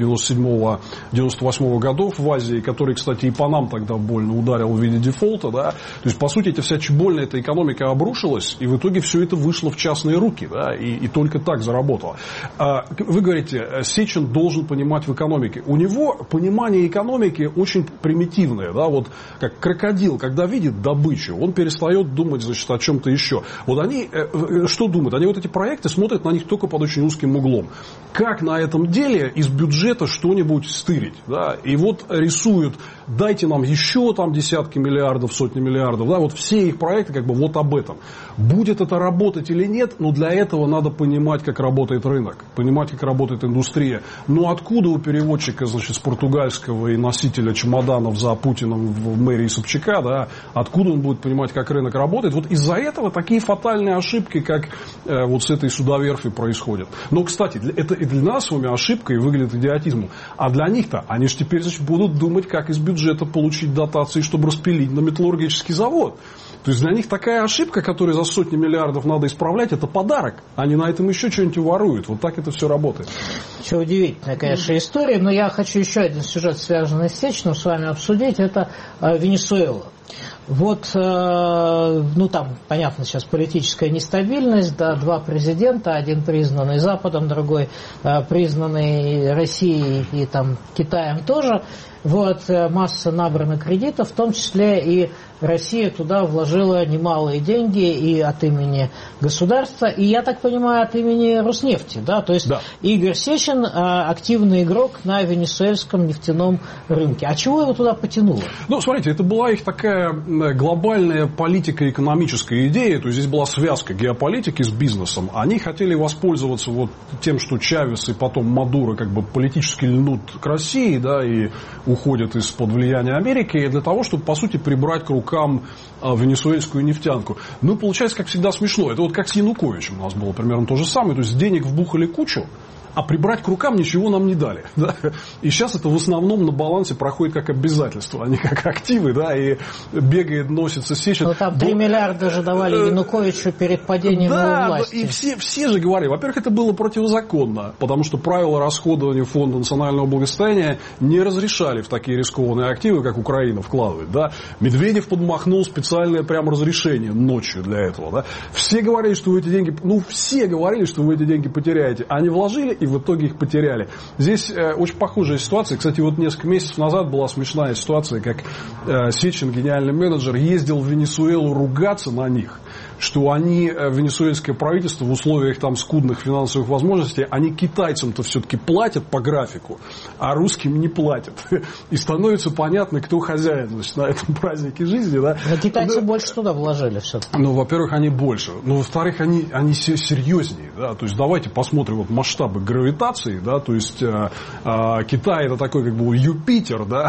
97-98 годов в Азии, который, кстати, и по нам тогда больно ударил в виде дефолта. Да? То есть, по сути, эта вся чебольная эта экономика обрушилась, и в итоге все это вышло в частные руки, да? и только так заработало. Вы говорите, Сечин должен понимать в экономике. У него понимание экономики очень примитивное. Да? Вот как крокодил, когда видит добычу, он перестает думать, значит, о чем-то еще. Вот они что думают? Они вот эти проекты смотрят на них только под очень узким углом. Как на этом деле из бюджета что-нибудь стырить? Да? И вот рисуют, дайте нам еще там десятки миллиардов, сотни миллиардов. Да? Вот все их проекты как бы вот об этом. Будет это работать или нет, но для этого надо понимать, как работает рынок, понимать, как работает индустрия. Но откуда у переводчика, значит, с португальского и носителя чемоданов за Путиным в мэрии Собчака, да, откуда он будет понимать, как рынок работает? Вот из-за этого такие фатальные ошибки, как вот с этой судоверфи происходят. Но, кстати, это и для нас с вами ошибка и выглядит идиотизмом. А для них-то, они же теперь, значит, будут думать, как из бюджета получить дотации, чтобы распилить на металлургический завод. То есть для них такая ошибка, которую за сотни миллиардов надо исправлять, это подарок. Они на этом еще что-нибудь воруют. Вот так это все работает.
Все удивительная, конечно, история. Но я хочу еще один сюжет, связанный с Сечиным, с вами обсудить. Это Венесуэла. Вот, ну там, понятно, сейчас политическая нестабильность, да, 2 президента, один признанный Западом, другой признанный Россией и там Китаем тоже. Вот масса набрана кредитов, в том числе и Россия туда вложила немалые деньги и от имени государства, и, я так понимаю, от имени Роснефти, да? То есть Игорь Сечин активный игрок на венесуэльском нефтяном рынке. А чего его туда потянуло?
Ну, смотрите, это была их такая глобальная политико-экономическая идея, то есть здесь была связка геополитики с бизнесом. Они хотели воспользоваться вот тем, что Чавес и потом Мадуро как бы политически льнут к России, да, и уходят из-под влияния Америки, для того, чтобы, по сути, прибрать к рукам венесуэльскую нефтянку. Ну, получается, как всегда, смешно. Это вот как с Януковичем у нас было примерно то же самое. То есть денег вбухали кучу, а прибрать к рукам ничего нам не дали. Да? И сейчас это в основном на балансе проходит как обязательство, а не как активы, да, и бегает, носится Сечин.
Но там 3 миллиарда же давали Януковичу перед падением его власти.
И все же говорили, во-первых, это было противозаконно, потому что правила расходования Фонда национального благосостояния не разрешали в такие рискованные активы, как Украина, вкладывать. Да? Медведев подмахнул специальное прям разрешение ночью для этого. Да? Все говорили, что вы эти деньги, все говорили, что вы эти деньги потеряете. Они вложили и в итоге их потеряли. Здесь очень похожая ситуация. Кстати, вот несколько месяцев назад была смешная ситуация, как Сечин, гениальный менеджер, ездил в Венесуэлу ругаться на них, что они, венесуэльское правительство, в условиях там скудных финансовых возможностей, они китайцам-то все-таки платят по графику, а русским не платят. И становится понятно, кто хозяин, значит, на этом празднике жизни. Да?
Но китайцы больше туда вложили все-таки.
Ну, во-первых, они больше. Но, во-вторых, они серьезнее. Да? То есть, давайте посмотрим вот масштабы гравитации. Да? То есть, Китай это такой как бы Юпитер, да?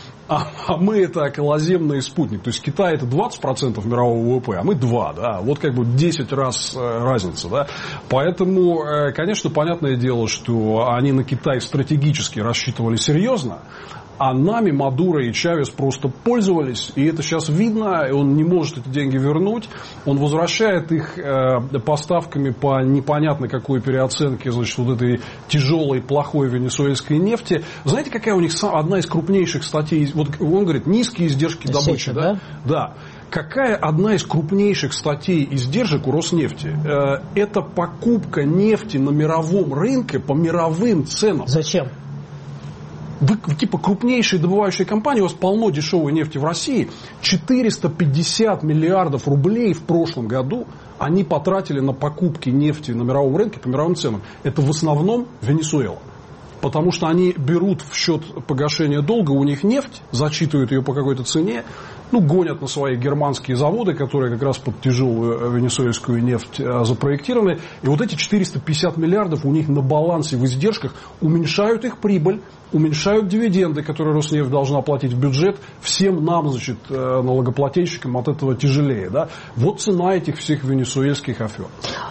А мы это околоземный спутник. То есть Китай это 20% мирового ВВП, а мы 2%. Да? Вот как бы 10 раз разница. Да? Поэтому, конечно, понятное дело, что они на Китай стратегически рассчитывали серьезно, а нами Мадуро и Чавес просто пользовались, и это сейчас видно, он не может эти деньги вернуть, он возвращает их поставками по непонятно какой переоценке, значит, вот этой тяжелой, плохой венесуэльской нефти. Знаете, какая у них одна из крупнейших статей, вот он говорит, низкие издержки добычи, да? Да. Какая одна из крупнейших статей издержек у Роснефти? Это покупка нефти на мировом рынке по мировым ценам.
Зачем?
Вы, типа, крупнейшие добывающие компании, у вас полно дешевой нефти в России. 450 миллиардов рублей в прошлом году они потратили на покупки нефти на мировом рынке по мировым ценам. Это в основном Венесуэла. Потому что они берут в счет погашения долга у них нефть, зачитывают ее по какой-то цене, гонят на свои германские заводы, которые как раз под тяжелую венесуэльскую нефть запроектированы. И вот эти 450 миллиардов у них на балансе в издержках уменьшают их прибыль, уменьшают дивиденды, которые Роснефть должна платить в бюджет. Всем нам, значит, налогоплательщикам от этого тяжелее. Да? Вот цена этих всех венесуэльских афер.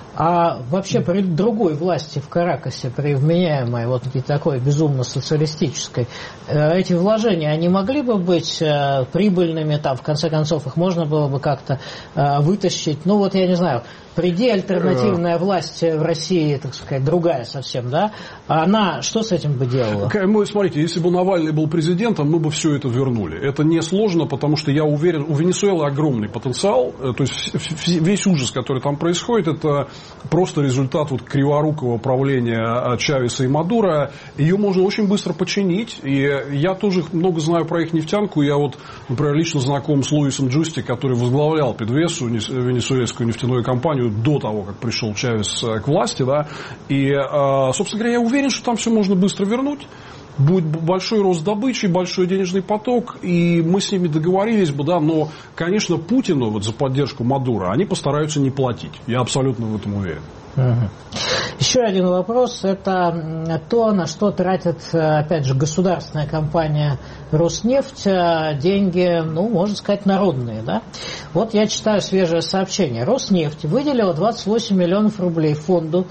А вообще при другой власти в Каракасе, при вменяемой, вот такой безумно социалистической, эти вложения, они могли бы быть прибыльными, там, в конце концов, их можно было бы как-то вытащить, я не знаю, приди альтернативная власть в России, так сказать, другая совсем, да, она что с этим бы делала?
Смотрите, если бы Навальный был президентом, мы бы все это вернули. Это несложно, потому что я уверен, у Венесуэлы огромный потенциал, то есть весь ужас, который там происходит, это просто результат вот криворукого правления Чавеса и Мадуро. Ее можно очень быстро починить, и я тоже много знаю про их нефтянку, я вот, например, лично знаком с Луисом Джусти, который возглавлял Пидвесу, венесуэльскую нефтяную компанию, до того, как пришел Чавес к власти, да, и, собственно говоря, я уверен, что там все можно быстро вернуть. Будет большой рост добычи, большой денежный поток, и мы с ними договорились бы, да, но, конечно, Путину вот за поддержку Мадуро они постараются не платить. Я абсолютно в этом уверен.
Угу. Еще один вопрос, это то, на что тратит, опять же, государственная компания Роснефть деньги, можно сказать, народные, да? Вот я читаю свежее сообщение. Роснефть выделила 28 миллионов рублей фонду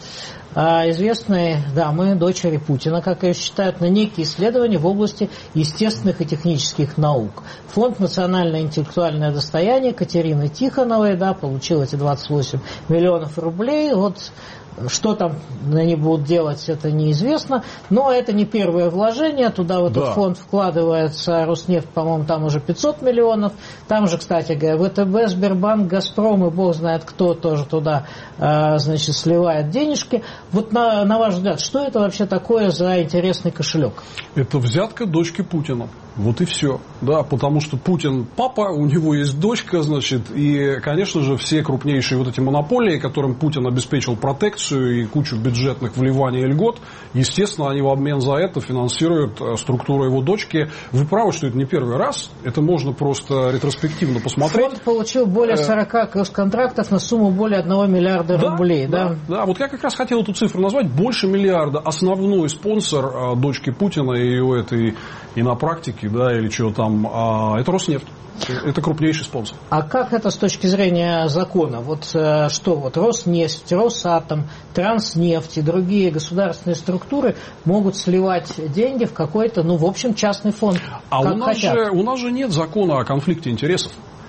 известной дамы, дочери Путина, как ее считают, на некие исследования в области естественных и технических наук. Фонд «Национальное интеллектуальное достояние» Катерины Тихоновой, да, получил эти 28 миллионов рублей. Вот что там они будут делать, это неизвестно. Но это не первое вложение. Туда в этот фонд вкладывается Роснефть, по-моему, там уже 500 миллионов. Там же, кстати говоря, ВТБ, Сбербанк, Газпром и бог знает кто тоже туда, значит, сливает денежки. Вот на ваш взгляд, что это вообще такое за интересный кошелек?
Это взятка дочки Путина. Вот и все. Да, потому что Путин папа, у него есть дочка, значит, и, конечно же, все крупнейшие вот эти монополии, которым Путин обеспечил протекцию и кучу бюджетных вливаний и льгот, естественно, они в обмен за это финансируют структуру его дочки. Вы правы, что это не первый раз, это можно просто ретроспективно посмотреть.
Фонд получил более 40 госконтрактов на сумму более 1 миллиарда рублей. Да,
вот я как раз хотел эту цифру назвать, больше миллиарда. Основной спонсор дочки Путина и ее этой и на практике, да, или что там, это Роснефть. Это крупнейший спонсор.
А как это с точки зрения закона? Вот что, вот Роснефть, Росатом, Транснефть и другие государственные структуры могут сливать деньги в какой-то, ну, в общем, частный фонд.
А у нас же нет закона о конфликте интересов.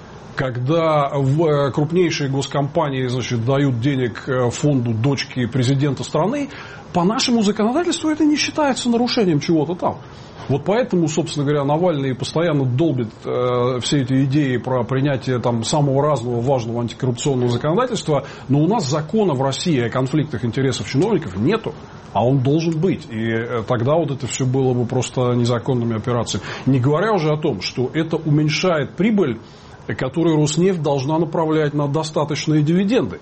Когда крупнейшие госкомпании, значит, дают денег фонду дочки президента страны, по нашему законодательству это не считается нарушением чего-то там. Вот поэтому, собственно говоря, Навальный постоянно долбит все эти идеи про принятие там самого разного важного антикоррупционного законодательства, но у нас закона в России о конфликтах интересов чиновников нету, а он должен быть. И тогда вот это все было бы просто незаконными операциями. Не говоря уже о том, что это уменьшает прибыль, которую Роснефть должна направлять на достаточные дивиденды.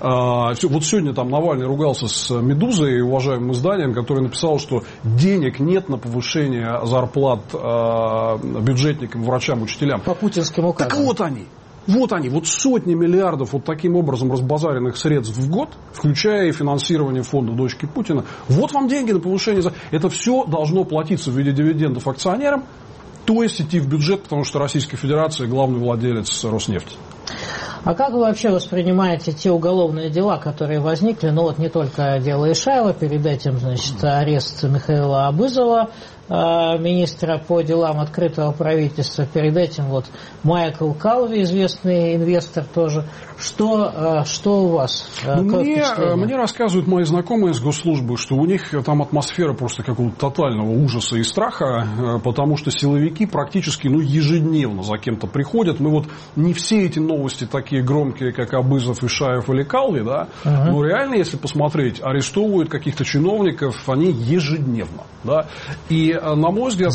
Вот сегодня там Навальный ругался с «Медузой», уважаемым изданием, которое написало, что денег нет на повышение зарплат бюджетникам, врачам, учителям.
По путинским указам.
Так вот они, вот сотни миллиардов вот таким образом разбазаренных средств в год, включая и финансирование фонда дочки Путина. Вот вам деньги на повышение. Это все должно платиться в виде дивидендов акционерам, то есть идти в бюджет, потому что Российская Федерация главный владелец Роснефти.
А как вы вообще воспринимаете те уголовные дела, которые возникли? Ну вот не только дело Ишаева, перед этим, значит, арест Михаила Абызова, министра по делам открытого правительства, перед этим вот Майкл Калви, известный инвестор тоже. Что у вас?
Мне рассказывают мои знакомые с госслужбы, что у них там атмосфера просто какого-то тотального ужаса и страха, потому что силовики практически ежедневно за кем-то приходят. Мы вот не все эти новости такие громкие, как Абызов, Ишаев или Калви, да, но реально, если посмотреть, арестовывают каких-то чиновников, они ежедневно, да, и на мой взгляд,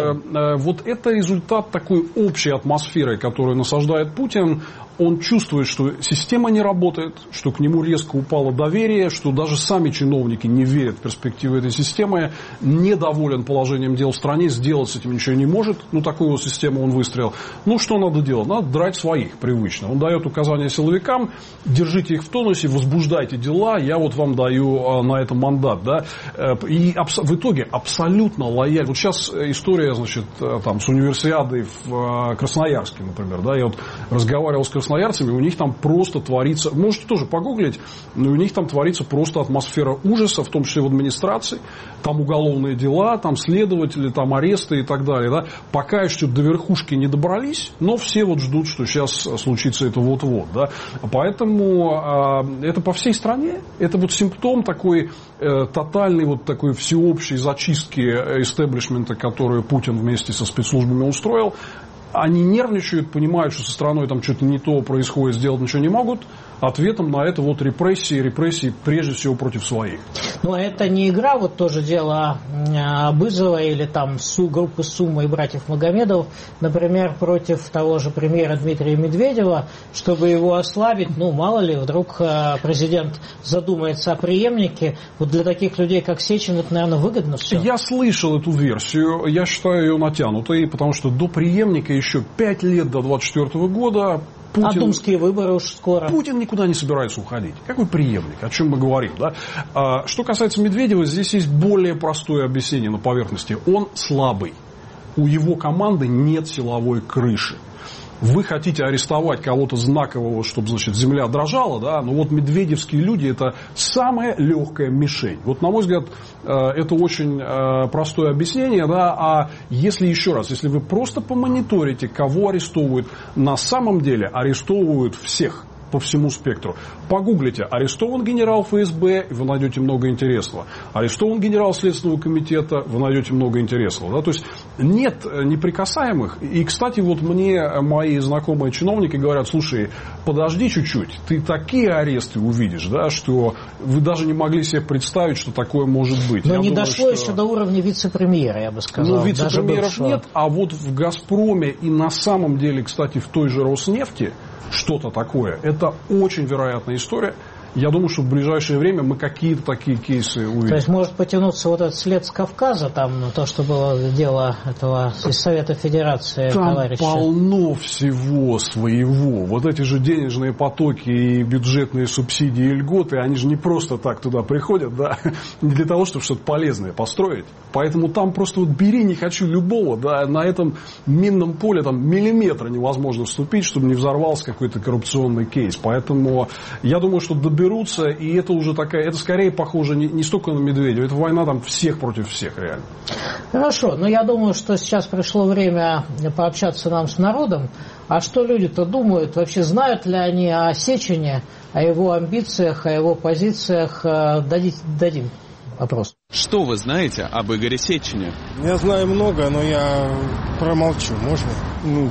вот это результат такой общей атмосферы, которую насаждает Путин. Он чувствует, что система не работает, что к нему резко упало доверие, что даже сами чиновники не верят в перспективы этой системы, недоволен положением дел в стране, сделать с этим ничего не может. Такую вот систему он выстроил. Что надо делать? Надо драть своих привычно. Он дает указания силовикам, держите их в тонусе, возбуждайте дела, я вот вам даю на это мандат. Да? И в итоге абсолютно лояльно. Вот сейчас история, значит, там, с универсиадой в Красноярске, например. Да? Я вот разговаривал с красноярцами, у них там просто творится, можете тоже погуглить, но у них там творится просто атмосфера ужаса, в том числе в администрации, там уголовные дела, там следователи, там аресты и так далее. Да? Пока еще до верхушки не добрались, но все вот ждут, что сейчас случится это вот-вот. Да? Поэтому это по всей стране, это вот симптом такой тотальной вот такой всеобщей зачистки истеблишмента, которую Путин вместе со спецслужбами устроил. Они нервничают, понимают, что со страной там что-то не то происходит, сделать ничего не могут. Ответом на это вот репрессии прежде всего против своих.
Но это не игра, вот тоже дело Абызова или там группы Сумма и братьев Магомедовых, например, против того же премьера Дмитрия Медведева, чтобы его ослабить, мало ли, вдруг президент задумается о преемнике. Вот для таких людей, как Сечин, это, наверное, выгодно все.
Я слышал эту версию, я считаю ее натянутой, потому что до преемника еще 5 лет до 2024 года Путин,
а думские выборы уж скоро.
Путин никуда не собирается уходить. Какой преемник? О чем мы говорим? Да? Что касается Медведева, здесь есть более простое объяснение на поверхности. Он слабый. У его команды нет силовой крыши. Вы хотите арестовать кого-то знакового, чтобы, значит, земля дрожала, да? Но вот медведевские люди – это самая легкая мишень. Вот, на мой взгляд, это очень простое объяснение, да? А если еще раз, если вы просто помониторите, кого арестовывают, на самом деле арестовывают всех. по всему спектру. Погуглите: арестован генерал ФСБ, вы найдете много интересного. Арестован генерал Следственного комитета, вы найдете много интересного. Да? То есть нет неприкасаемых. И, кстати, вот мне мои знакомые чиновники говорят: слушай, подожди чуть-чуть, ты такие аресты увидишь, да, что вы даже не могли себе представить, что такое может быть.
Но не дошло еще до уровня вице-премьера, я бы сказал.
Ну, вице-премьеров нет, а вот в «Газпроме» и на самом деле, кстати, в той же «Роснефти» что-то такое. Это очень вероятная история. Я думаю, что в ближайшее время мы какие-то такие кейсы увидим.
То есть может потянуться вот этот след с Кавказа, там то, что было дело этого из Совета Федерации
там
товарища.
Полно всего своего. Вот эти же денежные потоки и бюджетные субсидии и льготы, они же не просто так туда приходят, да, не для того, чтобы что-то полезное построить. Поэтому там просто вот бери, не хочу любого, да, на этом минном поле там миллиметра невозможно вступить, чтобы не взорвался какой-то коррупционный кейс. Поэтому я думаю, что берутся, и это уже такая, это скорее похоже не столько на Медведева, это война там всех против всех, реально.
Хорошо, но я думаю, что сейчас пришло время пообщаться нам с народом. А что люди-то думают? Вообще знают ли они о Сечине, о его амбициях, о его позициях? Дадим опрос.
Что вы знаете об Игоре Сечине?
Я знаю много, но я промолчу, можно?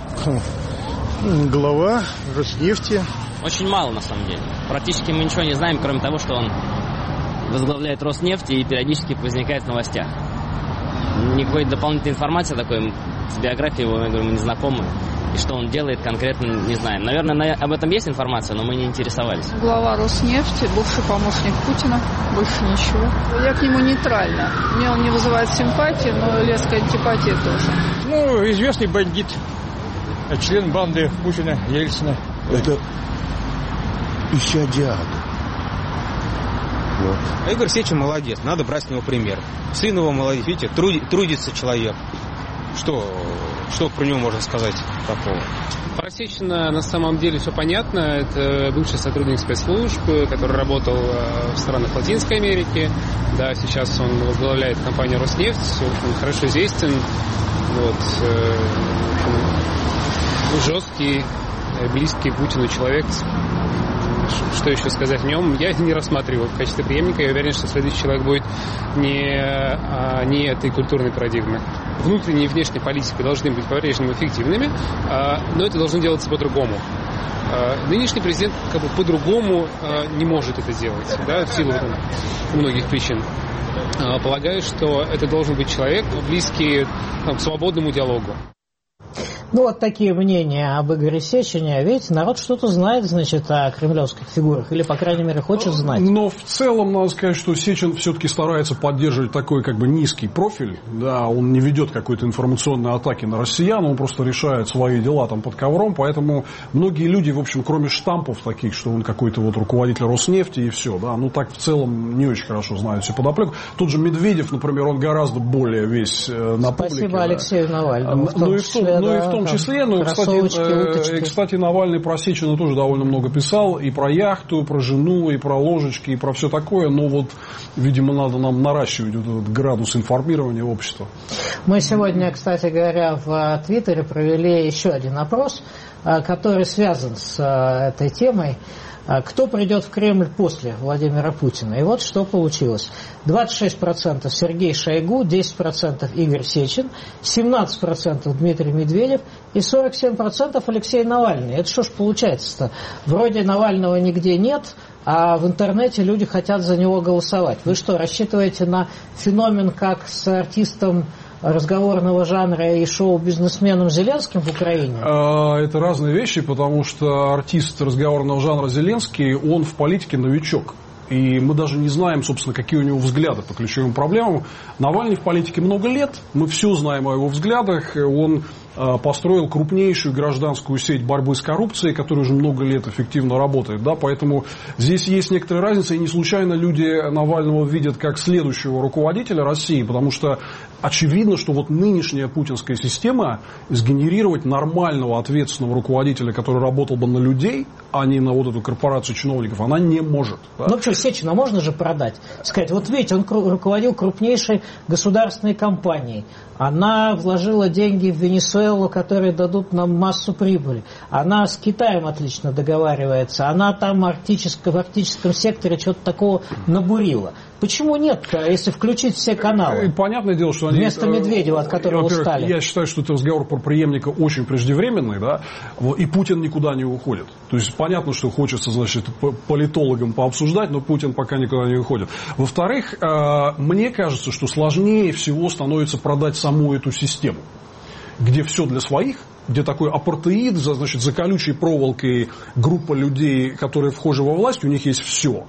Глава Роснефти.
Очень мало, на самом деле. Практически мы ничего не знаем, кроме того, что он возглавляет Роснефть и периодически возникает в новостях. Никакой дополнительной информации такой с биографией его, я говорю, мы не знакомы. И что он делает конкретно, не знаем. Наверное, об этом есть информация, но мы не интересовались.
Глава Роснефти, бывший помощник Путина, больше ничего. Я к нему нейтральна. Мне он не вызывает симпатии, но лезкая антипатия тоже.
Известный бандит, член банды Путина, Ельцина.
Это исчадие ада.
Вот. А Игорь Сечин молодец, надо брать с него пример. Сын его молодец, видите, трудится человек. Что про него можно сказать такого?
Про Сечина на самом деле все понятно. Это бывший сотрудник спецслужб, который работал в странах Латинской Америки. Да, сейчас он возглавляет компанию «Роснефть». В общем, хорошо известен. Вот, жесткий, близкий к Путину человек. Что еще сказать о нем? Я не рассматриваю в качестве преемника. Я уверен, что следующий человек будет не этой культурной парадигмы. Внутренняя и внешняя политика должны быть по-прежнему эффективными, но это должно делаться по-другому. Нынешний президент как бы по-другому не может это делать, да, в силу многих причин. Полагаю, что это должен быть человек, близкий к свободному диалогу.
Ну, вот такие мнения об Игоре Сечине. Видите, народ что-то знает, значит, о кремлевских фигурах. Или, по крайней мере, хочет знать.
Но в целом, надо сказать, что Сечин все-таки старается поддерживать такой как бы низкий профиль. Да, он не ведет какой-то информационной атаки на россиян, он просто решает свои дела там под ковром. Поэтому многие люди, в общем, кроме штампов таких, что он какой-то вот руководитель Роснефти и все, да, ну так в целом не очень хорошо знают всю подоплеку. Тот же Медведев, например, он гораздо более весь на публике.
Спасибо Алексею Навальному.
В том числе, ну, кстати, Навальный про Сечина тоже довольно много писал, и про яхту, и про жену, и про ложечки, и про все такое, но вот, видимо, надо нам наращивать вот этот градус информирования общества.
Мы сегодня, кстати говоря, в Твиттере провели еще один опрос, который связан с этой темой. Кто придет в Кремль после Владимира Путина? И вот что получилось. 26% Сергей Шойгу, 10% Игорь Сечин, 17% Дмитрий Медведев и 47% Алексей Навальный. Это что ж получается-то? Вроде Навального нигде нет, а в интернете люди хотят за него голосовать. Вы что, рассчитываете на феномен, как с артистом разговорного жанра и шоу-бизнесменом Зеленским в Украине?
Это разные вещи, потому что артист разговорного жанра Зеленский, он в политике новичок. И мы даже не знаем, собственно, какие у него взгляды по ключевым проблемам. Навальный в политике много лет, мы все знаем о его взглядах. Он построил крупнейшую гражданскую сеть борьбы с коррупцией, которая уже много лет эффективно работает. Да? Поэтому здесь есть некоторая разница, и не случайно люди Навального видят как следующего руководителя России, потому что очевидно, что вот нынешняя путинская система сгенерировать нормального ответственного руководителя, который работал бы на людей, а не на вот эту корпорацию чиновников, она не может. Да?
Ну что, Сечина можно же продать? Сказать, вот видите, он руководил крупнейшей государственной компанией. Она вложила деньги в Венесуэлу, которые дадут нам массу прибыли. Она с Китаем отлично договаривается. Она там в арктическом секторе что-то такого набурила. Почему нет, если включить все каналы?
Понятное дело, что они...
Вместо Медведева, от которого устали.
Я считаю, что это разговор про преемника очень преждевременный, да, и Путин никуда не уходит. То есть понятно, что хочется, значит, политологам пообсуждать, но Путин пока никуда не уходит. Во-вторых, мне кажется, что сложнее всего становится продать саму эту систему, где все для своих, где такой апартеид, значит, за колючей проволокой группа людей, которые вхожи во власть, у них есть все.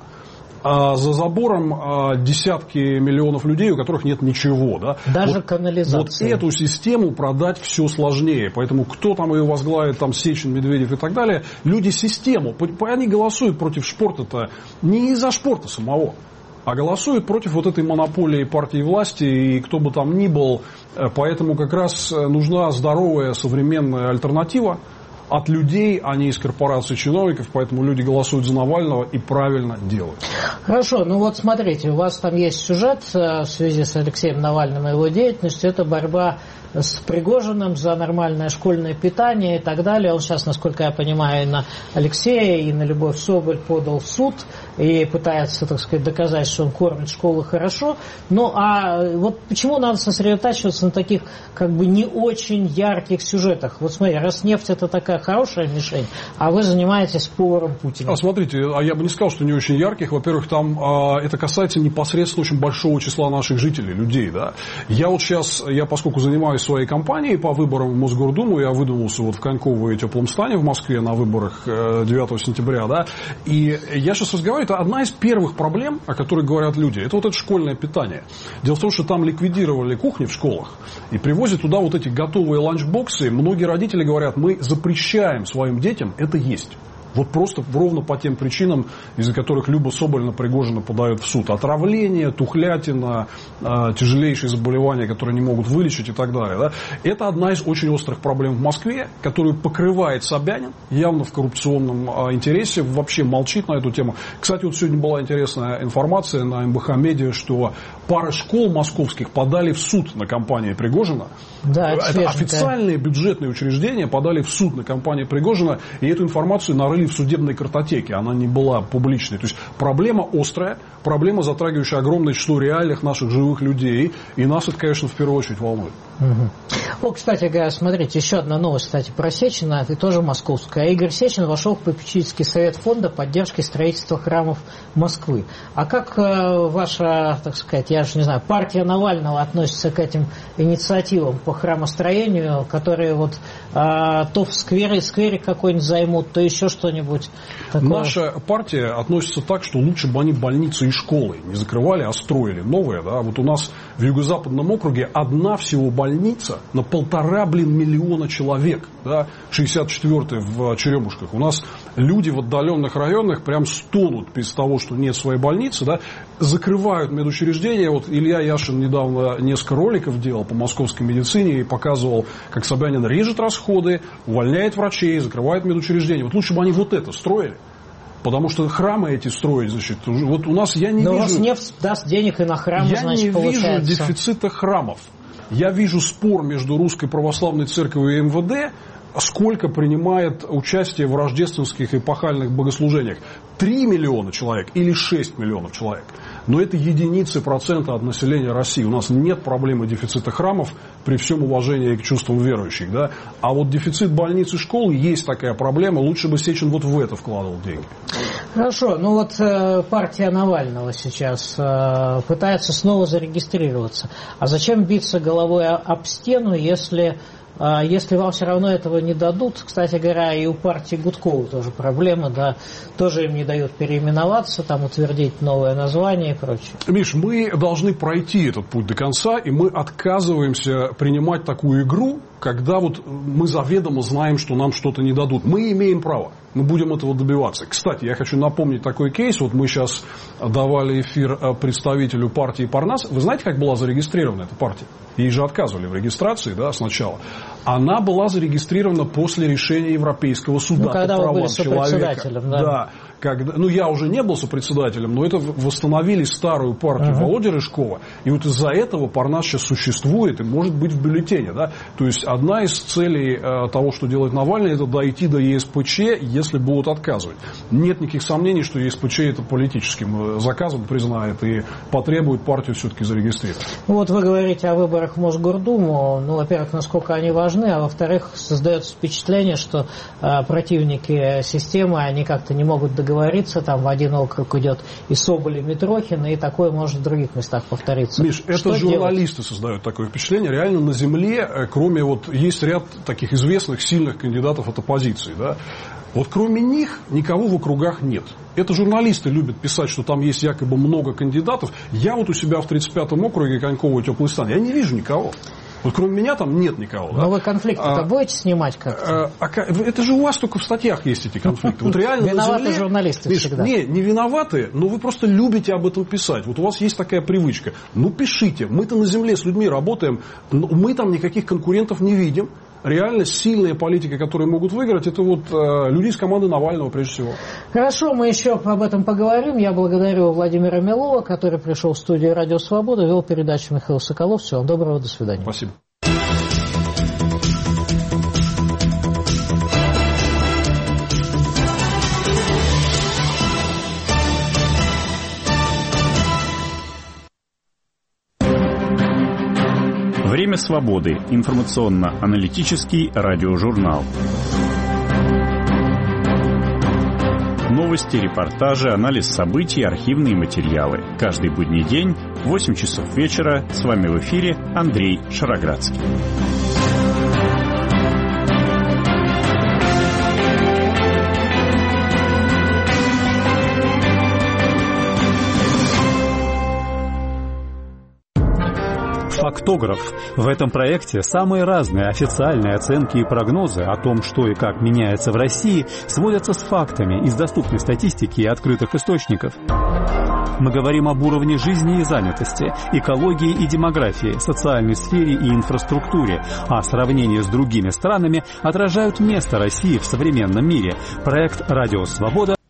А за забором десятки миллионов людей, у которых нет ничего. Да?
Даже канализация.
Вот эту систему продать все сложнее. Поэтому кто там ее возглавит, там Сечин, Медведев и так далее, люди систему. Они голосуют против спорта-то не из-за спорта самого, а голосуют против вот этой монополии партии власти, и кто бы там ни был. Поэтому как раз нужна здоровая современная альтернатива от людей, а не из корпораций чиновников, поэтому люди голосуют за Навального и правильно делают.
Хорошо, ну вот смотрите, у вас там есть сюжет в связи с Алексеем Навальным и его деятельностью, это борьба с Пригожиным за нормальное школьное питание и так далее. Он сейчас, насколько я понимаю, и на Алексея, и на Любовь Соболь подал в суд и пытается, так сказать, доказать, что он кормит школы хорошо. Ну, а вот почему надо сосредотачиваться на таких, как бы, не очень ярких сюжетах? Вот смотри, Роснефть — это такая хорошая мишень, а вы занимаетесь поваром Путина.
Смотрите, я бы не сказал, что не очень ярких. Во-первых, там это касается непосредственно очень большого числа наших жителей, людей, да. Я вот сейчас, поскольку занимаюсь своей кампанией по выборам в Мосгордуму, я выдвинулся вот в Коньково и Теплом Стане в Москве на выборах 9 сентября, да, и я сейчас разговариваю, это одна из первых проблем, о которых говорят люди, это вот это школьное питание. Дело в том, что там ликвидировали кухни в школах и привозят туда вот эти готовые ланчбоксы. Многие родители говорят, мы запрещаем своим детям это есть. Вот просто ровно по тем причинам, из-за которых Люба Соболь на Пригожина подает в суд. Отравление, тухлятина, тяжелейшие заболевания, которые не могут вылечить и так далее. Да? Это одна из очень острых проблем в Москве, которую покрывает Собянин, явно в коррупционном интересе, вообще молчит на эту тему. Кстати, вот сегодня была интересная информация на МБХ Медиа, что пара школ московских подали в суд на компанию Пригожина.
Да,
это официальные бюджетные учреждения подали в суд на компанию Пригожина, и эту информацию нарыли в судебной картотеке, она не была публичной. То есть проблема острая, проблема, затрагивающая огромное число реальных наших живых людей, и нас это, конечно, в первую очередь волнует.
О, кстати говоря, смотрите, еще одна новость, кстати, про Сечина, это тоже московская. Игорь Сечин вошел в попечительский совет фонда поддержки строительства храмов Москвы. А как ваша, так сказать, я же не знаю, партия Навального относится к этим инициативам по храмостроению, которые вот то в сквере какой-нибудь займут, то еще что-нибудь такое?
Наша партия относится так, что лучше бы они больницы и школы не закрывали, а строили новые. Да? Вот у нас в Юго-Западном округе одна всего больница на 1,5 миллиона человек. Да? 64-й в Черемушках. У нас люди в отдаленных районах прям стонут без того, что нет своей больницы. Да? Закрывают медучреждения. Вот Илья Яшин недавно несколько роликов делал по московской медицине и показывал, как Собянин режет расходы, увольняет врачей, закрывает медучреждения. Вот лучше бы они вот это строили. Потому что храмы эти строить, значит, вот у нас я не вижу...
Но Роснефть даст денег и на храмы, значит, получается.
Я не вижу дефицита храмов. Я вижу спор между Русской Православной Церковью и МВД, сколько принимает участие в рождественских и эпохальных богослужениях. 3 миллиона человек или 6 миллионов человек. Но это единицы процента от населения России. У нас нет проблемы дефицита храмов при всем уважении к чувствам верующих. Да? А вот дефицит больниц и школ, есть такая проблема. Лучше бы Сечин вот в это вкладывал деньги.
Хорошо. Ну вот партия Навального сейчас пытается снова зарегистрироваться. А зачем биться головой об стену, если вам все равно этого не дадут? Кстати говоря, и у партии Гудкова тоже проблема, да, тоже им не дают переименоваться, там утвердить новое название и прочее.
Миш, мы должны пройти этот путь до конца, и мы отказываемся принимать такую игру, когда вот мы заведомо знаем, что нам что-то не дадут. Мы имеем право. Мы будем этого добиваться. Кстати, я хочу напомнить такой кейс. Вот мы сейчас давали эфир представителю партии Парнас. Вы знаете, как была зарегистрирована эта партия? Ей же отказывали в регистрации, да, сначала. Она была зарегистрирована после решения Европейского суда по правам человека. Да. Когда, я уже не был сопредседателем, но это восстановили старую партию Володи Рыжкова. И вот из-за этого Парнас сейчас существует и может быть в бюллетене. Да? То есть одна из целей того, что делает Навальный, это дойти до ЕСПЧ, если будут отказывать. Нет никаких сомнений, что ЕСПЧ это политическим заказом признает и потребует партию все-таки зарегистрировать.
Вот вы говорите о выборах в Мосгордуму. Во-первых, насколько они важны, а во-вторых, создается впечатление, что противники системы, они как-то не могут договориться. Там в один округ идет и Соболь, и Митрохин, и такое может в других местах повториться.
Миш, это журналисты создают такое впечатление. Реально на земле, кроме есть ряд таких известных, сильных кандидатов от оппозиции, да, вот кроме них никого в округах нет. Это журналисты любят писать, что там есть якобы много кандидатов. Я вот у себя в 35-м округе Коньково и Теплый Стан, я не вижу никого. Вот кроме меня там нет никого.
Но вы конфликты-то будете снимать как-то?
Это же у вас только в статьях есть эти конфликты. Вот реально
виноваты журналисты всегда.
Не виноваты, но вы просто любите об этом писать. Вот у вас есть такая привычка. Пишите. Мы-то на земле с людьми работаем. Мы там никаких конкурентов не видим. Реально сильные политики, которые могут выиграть, это вот люди из команды Навального прежде всего.
Хорошо, мы еще об этом поговорим. Я благодарю Владимира Милова, который пришел в студию «Радио Свобода», вел передачу Михаил Соколов. Всего доброго, до свидания.
Спасибо.
Время свободы. Информационно-аналитический радиожурнал. Новости, репортажи, анализ событий, архивные материалы. Каждый будний день в 8 часов вечера. С вами в эфире Андрей Шароградский.
Фактограф. В этом проекте самые разные официальные оценки и прогнозы о том, что и как меняется в России, сводятся с фактами из доступной статистики и открытых источников. Мы говорим об уровне жизни и занятости, экологии и демографии, социальной сфере и инфраструктуре, а сравнение с другими странами отражают место России в современном мире. Проект «Радио Свобода»